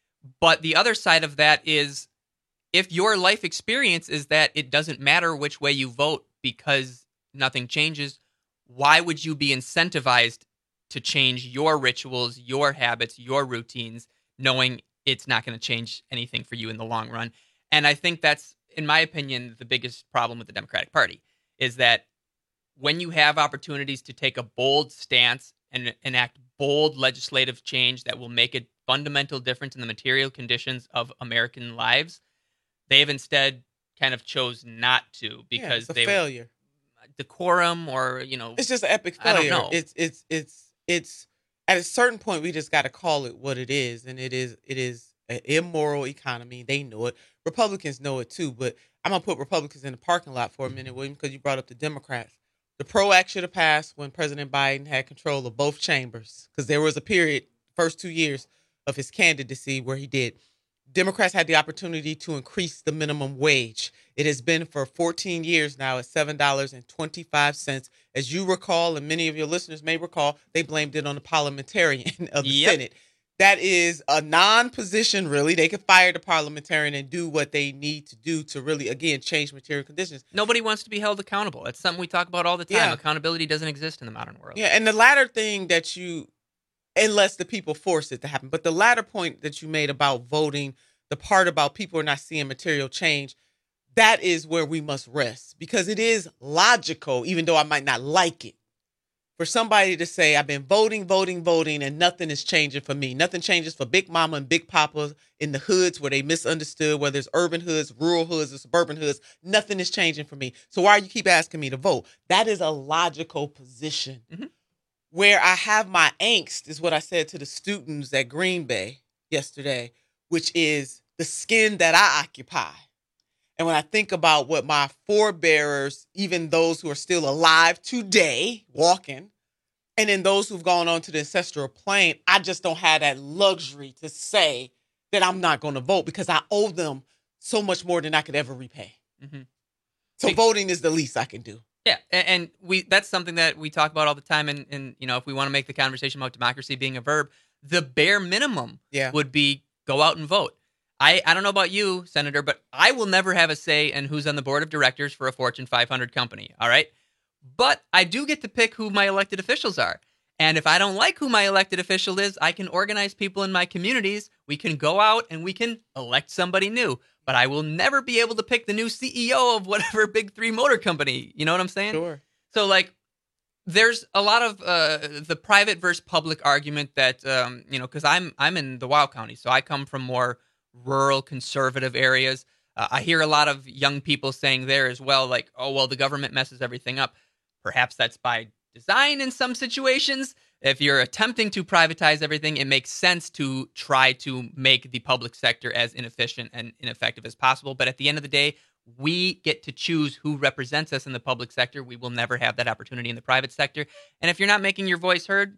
But the other side of that is, if your life experience is that it doesn't matter which way you vote because nothing changes, why would you be incentivized to change your rituals, your habits, your routines, knowing it's not going to change anything for you in the long run? And I think that's, in my opinion, the biggest problem with the Democratic Party, is that when you have opportunities to take a bold stance and enact bold legislative change that will make a fundamental difference in the material conditions of American lives, they have instead kind of chose not to because yeah, it's a they failure. Decorum, or, you know, it's just an epic failure. I don't know. It's it's it's it's at a certain point we just got to call it what it is, and it is it is an immoral economy. They know it. Republicans know it too. But I'm gonna put Republicans in the parking lot for a minute, William, because you brought up the Democrats. The PRO Act should have passed when President Biden had control of both chambers, because there was a period, first two years of his candidacy, where he did. Democrats had the opportunity to increase the minimum wage. It has been for fourteen years now at seven dollars and twenty-five cents. As you recall, and many of your listeners may recall, they blamed it on the parliamentarian of the Yep. Senate. That is a non-position, really. They could fire the parliamentarian and do what they need to do to really, again, change material conditions. Nobody wants to be held accountable. It's something we talk about all the time. Yeah. Accountability doesn't exist in the modern world. Yeah, and the latter thing that you, unless the people force it to happen, but the latter point that you made about voting, the part about people are not seeing material change, that is where we must rest, because it is logical, even though I might not like it, for somebody to say, I've been voting, voting, voting, and nothing is changing for me. Nothing changes for Big Mama and Big Papa in the hoods where they misunderstood, whether it's urban hoods, rural hoods, or suburban hoods. Nothing is changing for me. So why do you keep asking me to vote? That is a logical position. Mm-hmm. Where I have my angst is what I said to the students at Green Bay yesterday, which is the skin that I occupy. And when I think about what my forebearers, even those who are still alive today, walking, and then those who've gone on to the ancestral plane, I just don't have that luxury to say that I'm not going to vote, because I owe them so much more than I could ever repay. Mm-hmm. So voting is the least I can do. Yeah, and, and we that's something that we talk about all the time. And, and you know, if we want to make the conversation about democracy being a verb, the bare minimum yeah. would be go out and vote. I, I don't know about you, Senator, but I will never have a say in who's on the board of directors for a Fortune five hundred company, all right? But I do get to pick who my elected officials are. And if I don't like who my elected official is, I can organize people in my communities. We can go out and we can elect somebody new. But I will never be able to pick the new C E O of whatever big three motor company. You know what I'm saying? Sure. So, like, there's a lot of uh, the private versus public argument that, um, you know, because I'm, I'm in the Wild County, so I come from more rural conservative areas. Uh, I hear a lot of young people saying there as well, like, oh, well, the government messes everything up. Perhaps that's by design in some situations. If you're attempting to privatize everything, it makes sense to try to make the public sector as inefficient and ineffective as possible. But at the end of the day, we get to choose who represents us in the public sector. We will never have that opportunity in the private sector. And if you're not making your voice heard,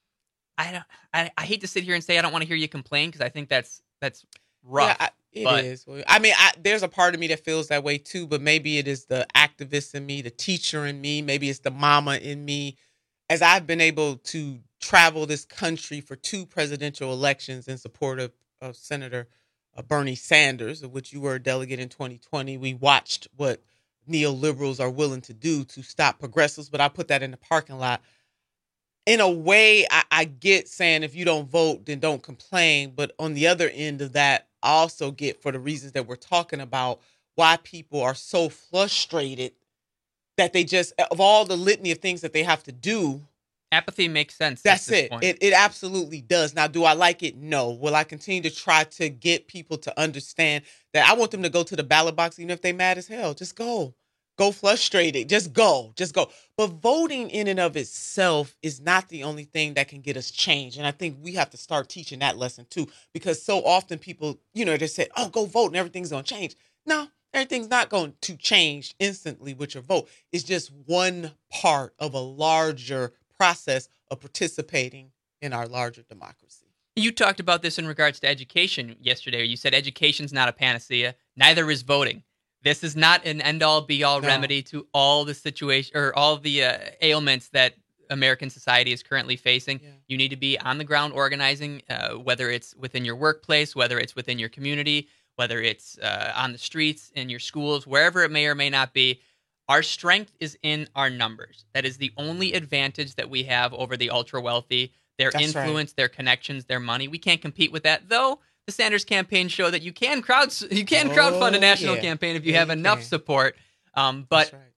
I don't. I, I hate to sit here and say I don't want to hear you complain, because I think that's that's rough. Yeah, I, it but, is. I mean, I, there's a part of me that feels that way too, but maybe it is the activist in me, the teacher in me, maybe it's the mama in me. As I've been able to travel this country for two presidential elections in support of, of Senator uh, Bernie Sanders, of which you were a delegate in twenty twenty, we watched what neoliberals are willing to do to stop progressives, but I put that in the parking lot. in a way, I, I get saying if you don't vote, then don't complain. But on the other end of that, I also get, for the reasons that we're talking about, why people are so frustrated that they just, of all the litany of things that they have to do, apathy makes sense. That's it. Point. It it absolutely does. Now, do I like it? No. Will I continue to try to get people to understand that I want them to go to the ballot box even if they mad as hell? Just go. Go frustrated. Just go. Just go. But voting in and of itself is not the only thing that can get us change. And I think we have to start teaching that lesson too, because so often people, you know, they say, oh, go vote and everything's going to change. No, everything's not going to change instantly with your vote. It's just one part of a larger process of participating in our larger democracy. You talked about this in regards to education yesterday. You said education's not a panacea. Neither is voting. This is not an end-all, be-all no. remedy to all the situation or all the uh, ailments that American society is currently facing. Yeah. You need to be on the ground organizing, uh, whether it's within your workplace, whether it's within your community, whether it's uh, on the streets, in your schools, wherever it may or may not be. Our strength is in our numbers. That is the only advantage that we have over the ultra-wealthy, their That's influence, right. their connections, their money. We can't compete with that, though. The Sanders campaign show that you can crowd you can crowdfund a national yeah. campaign if you yeah, have you enough can. support. Um, but right.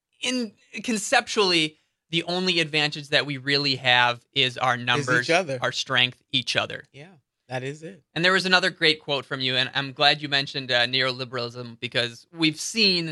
in conceptually, the only advantage that we really have is our numbers, each other. our strength, each other. Yeah, that is it. And there was another great quote from you, and I'm glad you mentioned uh, neoliberalism, because we've seen,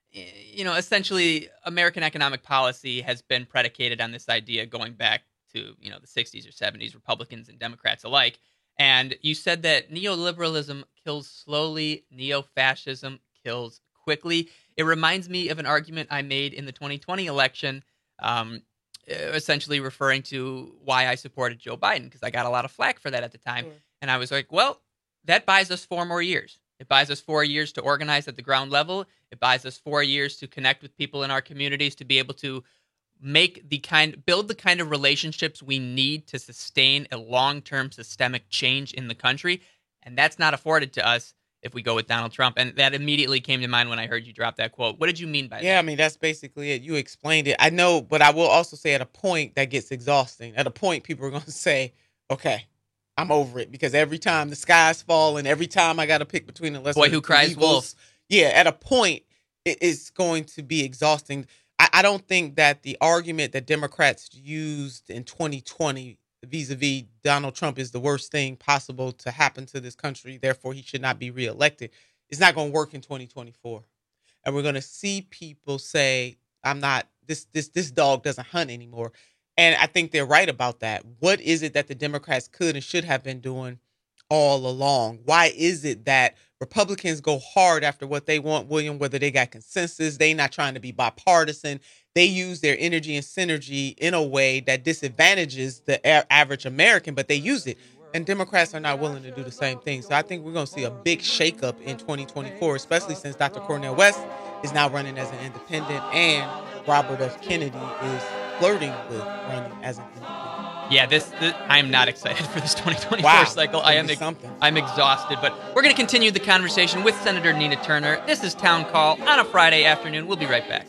you know, essentially American economic policy has been predicated on this idea going back to, you know, the sixties or seventies, Republicans and Democrats alike. And you said that neoliberalism kills slowly, neo-fascism kills quickly. It reminds me of an argument I made in the twenty twenty election, um, essentially referring to why I supported Joe Biden, because I got a lot of flack for that at the time. Sure. And I was like, well, that buys us four more years. It buys us four years to organize at the ground level. It buys us four years to connect with people in our communities, to be able to make the kind, build the kind of relationships we need to sustain a long-term systemic change in the country. And that's not afforded to us if we go with Donald Trump. And that immediately came to mind when I heard you drop that quote. What did you mean by yeah, that? Yeah, I mean, that's basically it. You explained it. I know, but I will also say at a point that gets exhausting. At a point, people are going to say, okay, I'm over it, because every time the skies fall and every time I got to pick between the lesser boy who cries evils, wolf. Yeah, at a point, it is going to be exhausting. I, I don't think that the argument that Democrats used in twenty twenty vis-a-vis Donald Trump is the worst thing possible to happen to this country, therefore he should not be reelected, is not going to work in twenty twenty-four. And we're going to see people say, I'm not, this this this dog doesn't hunt anymore. And I think they're right about that. What is it that the Democrats could and should have been doing all along? Why is it that Republicans go hard after what they want, William, whether they got consensus, they not trying to be bipartisan, they use their energy and synergy in a way that disadvantages the a- average American, but they use it. And Democrats are not willing to do the same thing. So I think we're going to see a big shakeup in twenty twenty-four, especially since Doctor Cornel West is now running as an independent and Robert F. Kennedy is flirting with running as an independent. Yeah, this, this I am not excited for this twenty twenty-four wow. cycle. I am ex- I'm exhausted, but we're going to continue the conversation with Senator Nina Turner. This is Town Call on a Friday afternoon. We'll be right back.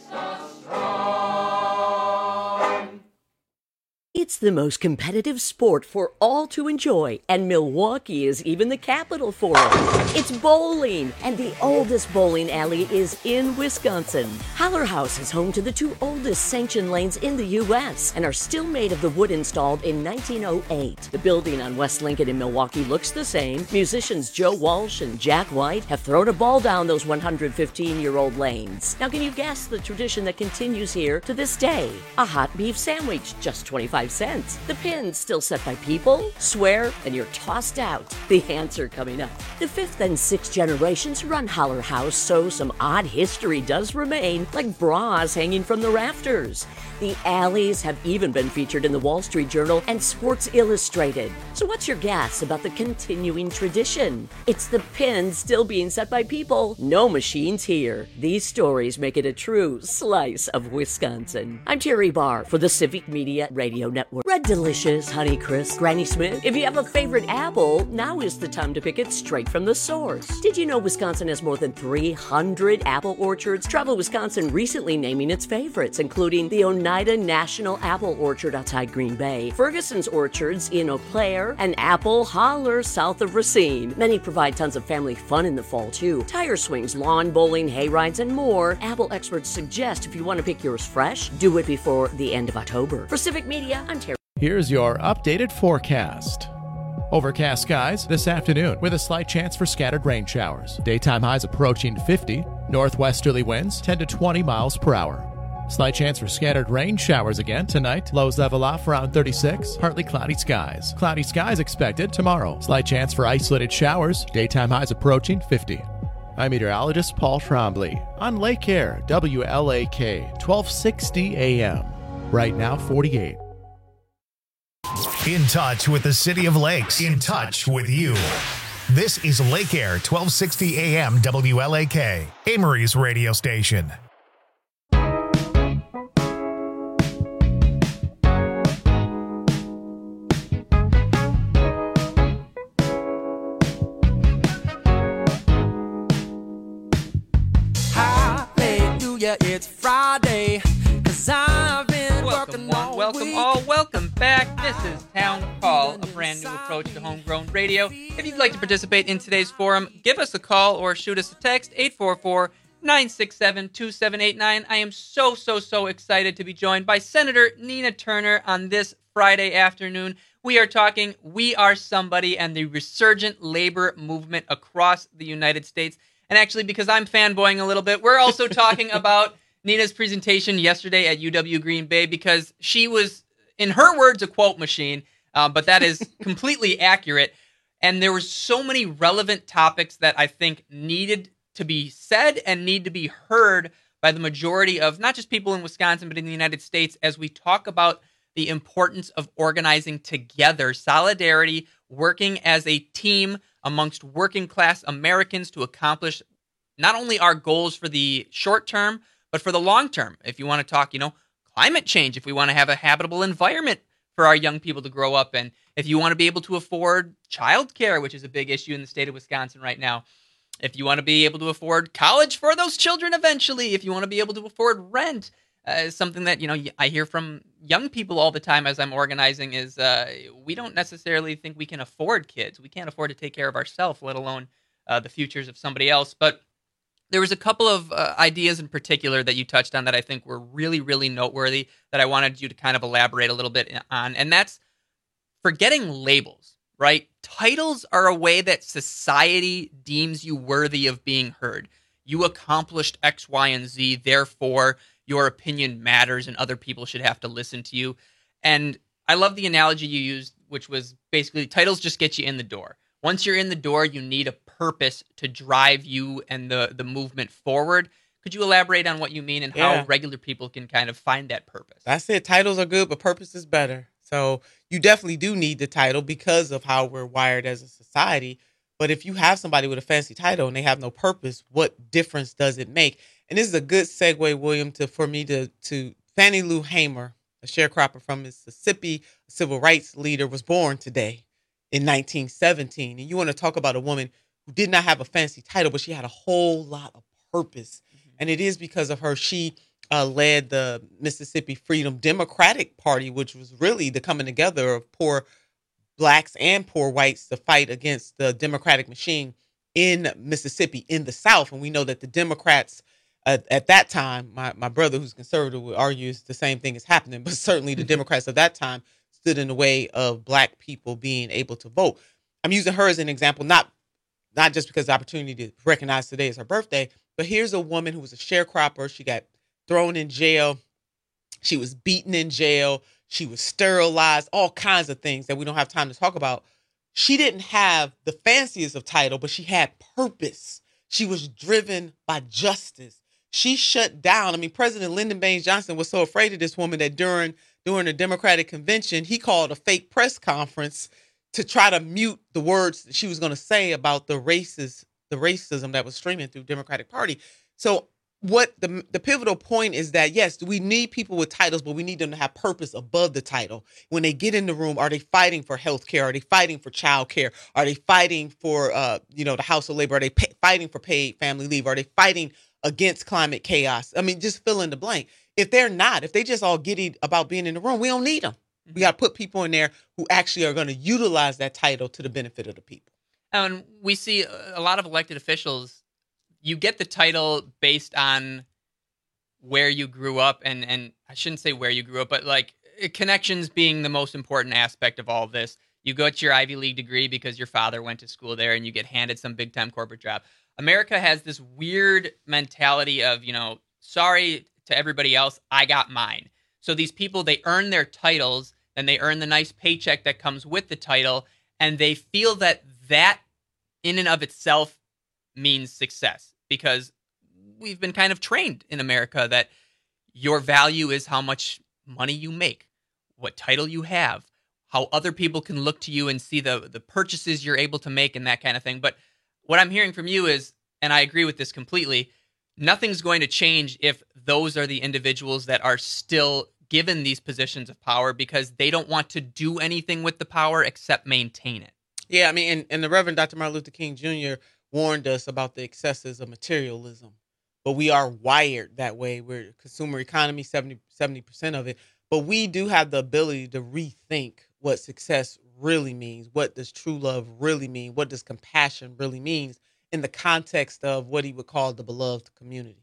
It's the most competitive sport for all to enjoy, and Milwaukee is even the capital for it. It's bowling, and the oldest bowling alley is in Wisconsin. Haller House is home to the two oldest sanctioned lanes in the U S and are still made of the wood installed in nineteen oh eight. The building on West Lincoln in Milwaukee looks the same. Musicians Joe Walsh and Jack White have thrown a ball down those one hundred fifteen-year-old lanes. Now, can you guess the tradition that continues here to this day? A hot beef sandwich, just twenty-five cents. The pins still set by people, swear, and you're tossed out. The answer coming up. The fifth and sixth generations run Haller House, so some odd history does remain, like bras hanging from the rafters. The alleys have even been featured in the Wall Street Journal and Sports Illustrated. So what's your guess about the continuing tradition? It's the pins still being set by people. No machines here. These stories make it a true slice of Wisconsin. I'm Terry Barr for the Civic Media Radio Network. Network. Red Delicious, Honey Crisp, Granny Smith. If you have a favorite apple, now is the time to pick it straight from the source. Did you know Wisconsin has more than three hundred apple orchards? Travel Wisconsin recently naming its favorites, including the Oneida National Apple Orchard outside Green Bay, Ferguson's Orchards in Eau Claire, and Apple Holler south of Racine. Many provide tons of family fun in the fall, too. Tire swings, lawn bowling, hay rides, and more. Apple experts suggest if you want to pick yours fresh, do it before the end of October. For Civic Media, Ontario. Here's your updated forecast. Overcast skies this afternoon with a slight chance for scattered rain showers. Daytime highs approaching fifty. Northwesterly winds ten to twenty miles per hour. Slight chance for scattered rain showers again tonight. Lows level off around thirty-six. Partly cloudy skies. Cloudy skies expected tomorrow. Slight chance for isolated showers. Daytime highs approaching fifty. I'm meteorologist Paul Trombley on Lake Air, W L A K, twelve sixty A M. Right now, forty-eight. In touch with the City of Lakes. In touch with you. This is Lake Air, twelve sixty A M, W L A K, Amory's radio station. It's Friday, cause I've been welcome working one, all welcome week. all, welcome back. This is Town Call, a brand new approach to homegrown radio. If you'd like to participate in today's forum, give us a call or shoot us a text, eight four four, nine six seven, two seven eight nine. I am so, so, so excited to be joined by Senator Nina Turner on this Friday afternoon. We are talking We Are Somebody and the resurgent labor movement across the United States. And actually, because I'm fanboying a little bit, we're also talking about Nina's presentation yesterday at U W Green Bay, because she was, in her words, a quote machine, uh, but that is completely accurate. And there were so many relevant topics that I think needed to be said and need to be heard by the majority of not just people in Wisconsin, but in the United States, as we talk about the importance of organizing together, solidarity, working as a team amongst working class Americans to accomplish not only our goals for the short term, but for the long term. If you want to talk, you know, climate change, if we want to have a habitable environment for our young people to grow up in, if you want to be able to afford childcare, which is a big issue in the state of Wisconsin right now, if you want to be able to afford college for those children eventually, if you want to be able to afford rent, uh, something that, you know, I hear from young people all the time as I'm organizing is uh, we don't necessarily think we can afford kids. We can't afford to take care of ourselves, let alone uh, the futures of somebody else. But there was a couple of uh, ideas in particular that you touched on that I think were really, really noteworthy that I wanted you to kind of elaborate a little bit on. And that's forgetting labels, right? Titles are a way that society deems you worthy of being heard. You accomplished X, Y, and Z, therefore your opinion matters and other people should have to listen to you. And I love the analogy you used, which was basically titles just get you in the door. Once you're in the door, you need a purpose to drive you and the, the movement forward. Could you elaborate on what you mean and Yeah. how regular people can kind of find that purpose? That's it. Titles are good, but purpose is better. So you definitely do need the title because of how we're wired as a society. But if you have somebody with a fancy title and they have no purpose, what difference does it make? And this is a good segue, William, to for me to to Fannie Lou Hamer, a sharecropper from Mississippi, a civil rights leader, was born today in nineteen seventeen. And you want to talk about a woman who did not have a fancy title, but she had a whole lot of purpose. Mm-hmm. And it is because of her. She uh, led the Mississippi Freedom Democratic Party, which was really the coming together of poor blacks and poor whites to fight against the Democratic machine in Mississippi, in the South. And we know that the Democrats uh, at that time, my, my brother who's conservative would argue the same thing is happening, but certainly the Democrats of that time stood in the way of black people being able to vote. I'm using her as an example, not not just because the opportunity to recognize today is her birthday, but here's a woman who was a sharecropper. She got thrown in jail. She was beaten in jail. She was sterilized, all kinds of things that we don't have time to talk about. She didn't have the fanciest of title, but she had purpose. She was driven by justice. She shut down. I mean, President Lyndon Baines Johnson was so afraid of this woman that during during the Democratic convention, he called a fake press conference to try to mute the words that she was going to say about the racist, the racism that was streaming through Democratic Party. So what the the pivotal point is that, yes, we need people with titles, but we need them to have purpose above the title. When they get in the room, are they fighting for health care? Are they fighting for child care? Are they fighting for, uh, you know, the House of Labor? Are they pay, fighting for paid family leave? Are they fighting against climate chaos? I mean, just fill in the blank. If they're not, if they just all giddy about being in the room, we don't need them. Mm-hmm. We got to put people in there who actually are going to utilize that title to the benefit of the people. And we see a lot of elected officials, you get the title based on where you grew up, and, and I shouldn't say where you grew up, but like connections being the most important aspect of all of this. You got your Ivy League degree because your father went to school there, and you get handed some big time corporate job. America has this weird mentality of, you know, sorry to everybody else, I got mine. So these people, they earn their titles, and they earn the nice paycheck that comes with the title, and they feel that that in and of itself means success, because we've been kind of trained in America that your value is how much money you make, what title you have, how other people can look to you and see the the purchases you're able to make and that kind of thing. But what I'm hearing from you is, and I agree with this completely, nothing's going to change if those are the individuals that are still given these positions of power, because they don't want to do anything with the power except maintain it. Yeah, I mean, and, and the Reverend Doctor Martin Luther King Junior warned us about the excesses of materialism. But we are wired that way. We're a consumer economy, seventy percent of it. But we do have the ability to rethink what success really means. What does true love really mean? What does compassion really mean in the context of what he would call the beloved community?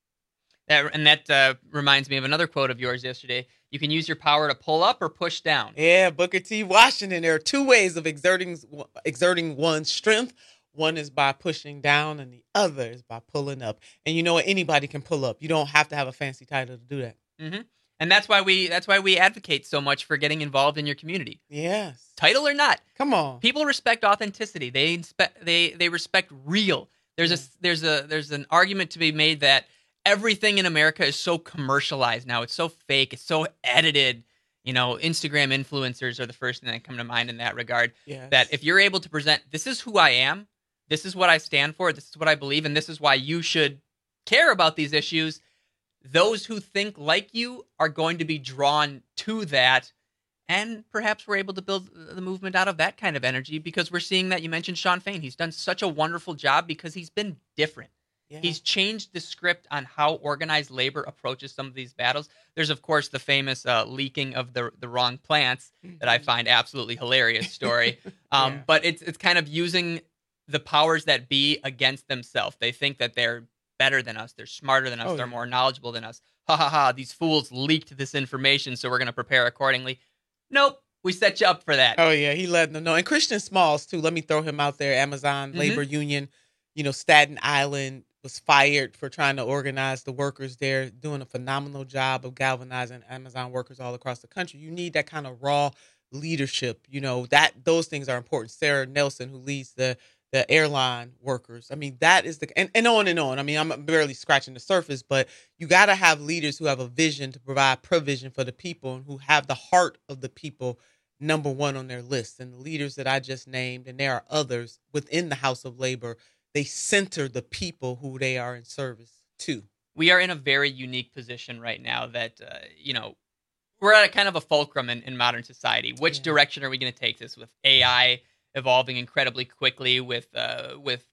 That, and that uh, reminds me of another quote of yours yesterday. You can use your power to pull up or push down. Yeah, Booker T. Washington. There are two ways of exerting exerting one's strength. One is by pushing down, and the other is by pulling up. And you know what? Anybody can pull up. You don't have to have a fancy title to do that. Mm-hmm. And that's why we that's why we advocate so much for getting involved in your community. Yes. Title or not. Come on. People respect authenticity. They inspe- they they respect real. There's yeah. a there's a there's an argument to be made that everything in America is so commercialized now. It's so fake. It's so edited. You know, Instagram influencers are the first thing that come to mind in that regard. Yes. That if you're able to present, this is who I am, this is what I stand for, this is what I believe, and this is why you should care about these issues, those who think like you are going to be drawn to that. And perhaps we're able to build the movement out of that kind of energy, because we're seeing that. You mentioned Shawn Fain. He's done such a wonderful job because he's been different. Yeah. He's changed the script on how organized labor approaches some of these battles. There's, of course, the famous uh, leaking of the the wrong plants that I find absolutely hilarious story. um, yeah. But it's it's kind of using the powers that be against themselves. They think that they're better than us. They're smarter than us. Oh, they're yeah. more knowledgeable than us. Ha, ha, ha. These fools leaked this information, so we're going to prepare accordingly. Nope. We set you up for that. Oh, yeah. He let them know. And Christian Smalls, too. Let me throw him out there. Amazon mm-hmm. Labor Union, you know, Staten Island, was fired for trying to organize the workers there, doing a phenomenal job of galvanizing Amazon workers all across the country. You need that kind of raw leadership. You know, that those things are important. Sarah Nelson, who leads the the airline workers. I mean, that is the, and, and on and on. I mean, I'm barely scratching the surface, but you got to have leaders who have a vision to provide provision for the people and who have the heart of the people number one on their list. And the leaders that I just named, and there are others within the House of Labor, they center the people who they are in service to. We are in a very unique position right now that, uh, you know, we're at a kind of a fulcrum in, in modern society. Which yeah. direction are we going to take this with A I evolving incredibly quickly, with uh, with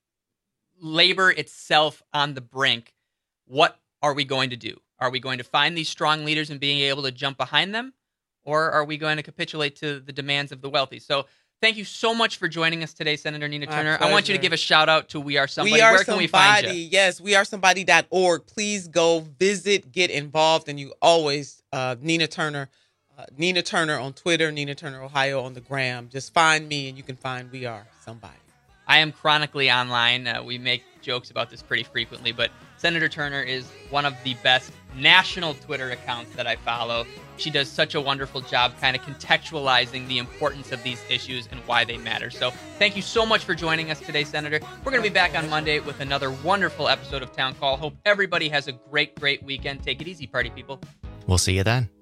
labor itself on the brink? What are we going to do? Are we going to find these strong leaders and being able to jump behind them? Or are we going to capitulate to the demands of the wealthy? So thank you so much for joining us today, Senator Nina Turner. I want you to give a shout out to We Are Somebody. We Are Where can Somebody. we find you? Yes, we are somebody dot org. Please go visit, get involved, and you always, uh, Nina Turner, uh, Nina Turner on Twitter, Nina Turner Ohio on the gram. Just find me and you can find We Are Somebody. I am chronically online. Uh, we make jokes about this pretty frequently, but Senator Turner is one of the best national Twitter accounts that I follow. She does such a wonderful job kind of contextualizing the importance of these issues and why they matter. So thank you so much for joining us today, Senator. We're going to be back on Monday with another wonderful episode of Town Call. Hope everybody has a great, great weekend. Take it easy, party people. We'll see you then.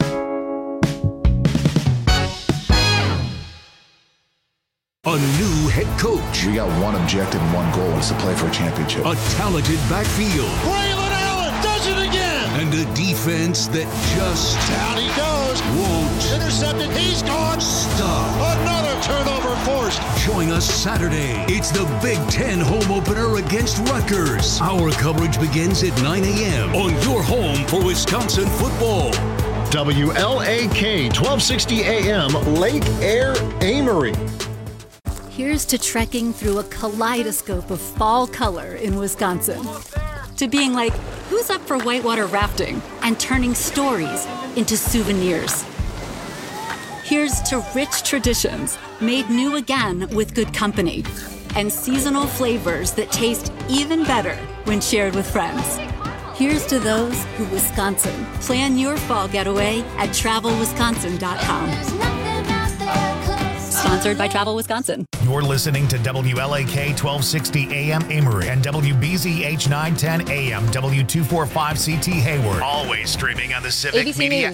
A new head coach. We got one objective and one goal, is to play for a championship. A talented backfield. Braylon Allen does it again. And a defense that just down he goes. Won't intercepted. He's gone. Stop. Another turnover forced. Join us Saturday. It's the Big Ten home opener against Rutgers. Our coverage begins at nine a.m. on your home for Wisconsin football. W L A K twelve sixty A M Lake Air Amory. Here's to trekking through a kaleidoscope of fall color in Wisconsin. To being like, who's up for whitewater rafting? And turning stories into souvenirs. Here's to rich traditions made new again with good company. And seasonal flavors that taste even better when shared with friends. Here's to those who Wisconsin. Plan your fall getaway at travel wisconsin dot com. Sponsored by Travel Wisconsin. You're listening to W L A K twelve sixty A M Amory and W B Z H nine ten A M W two forty-five C T Hayward. Always streaming on the Civic A B C Media News.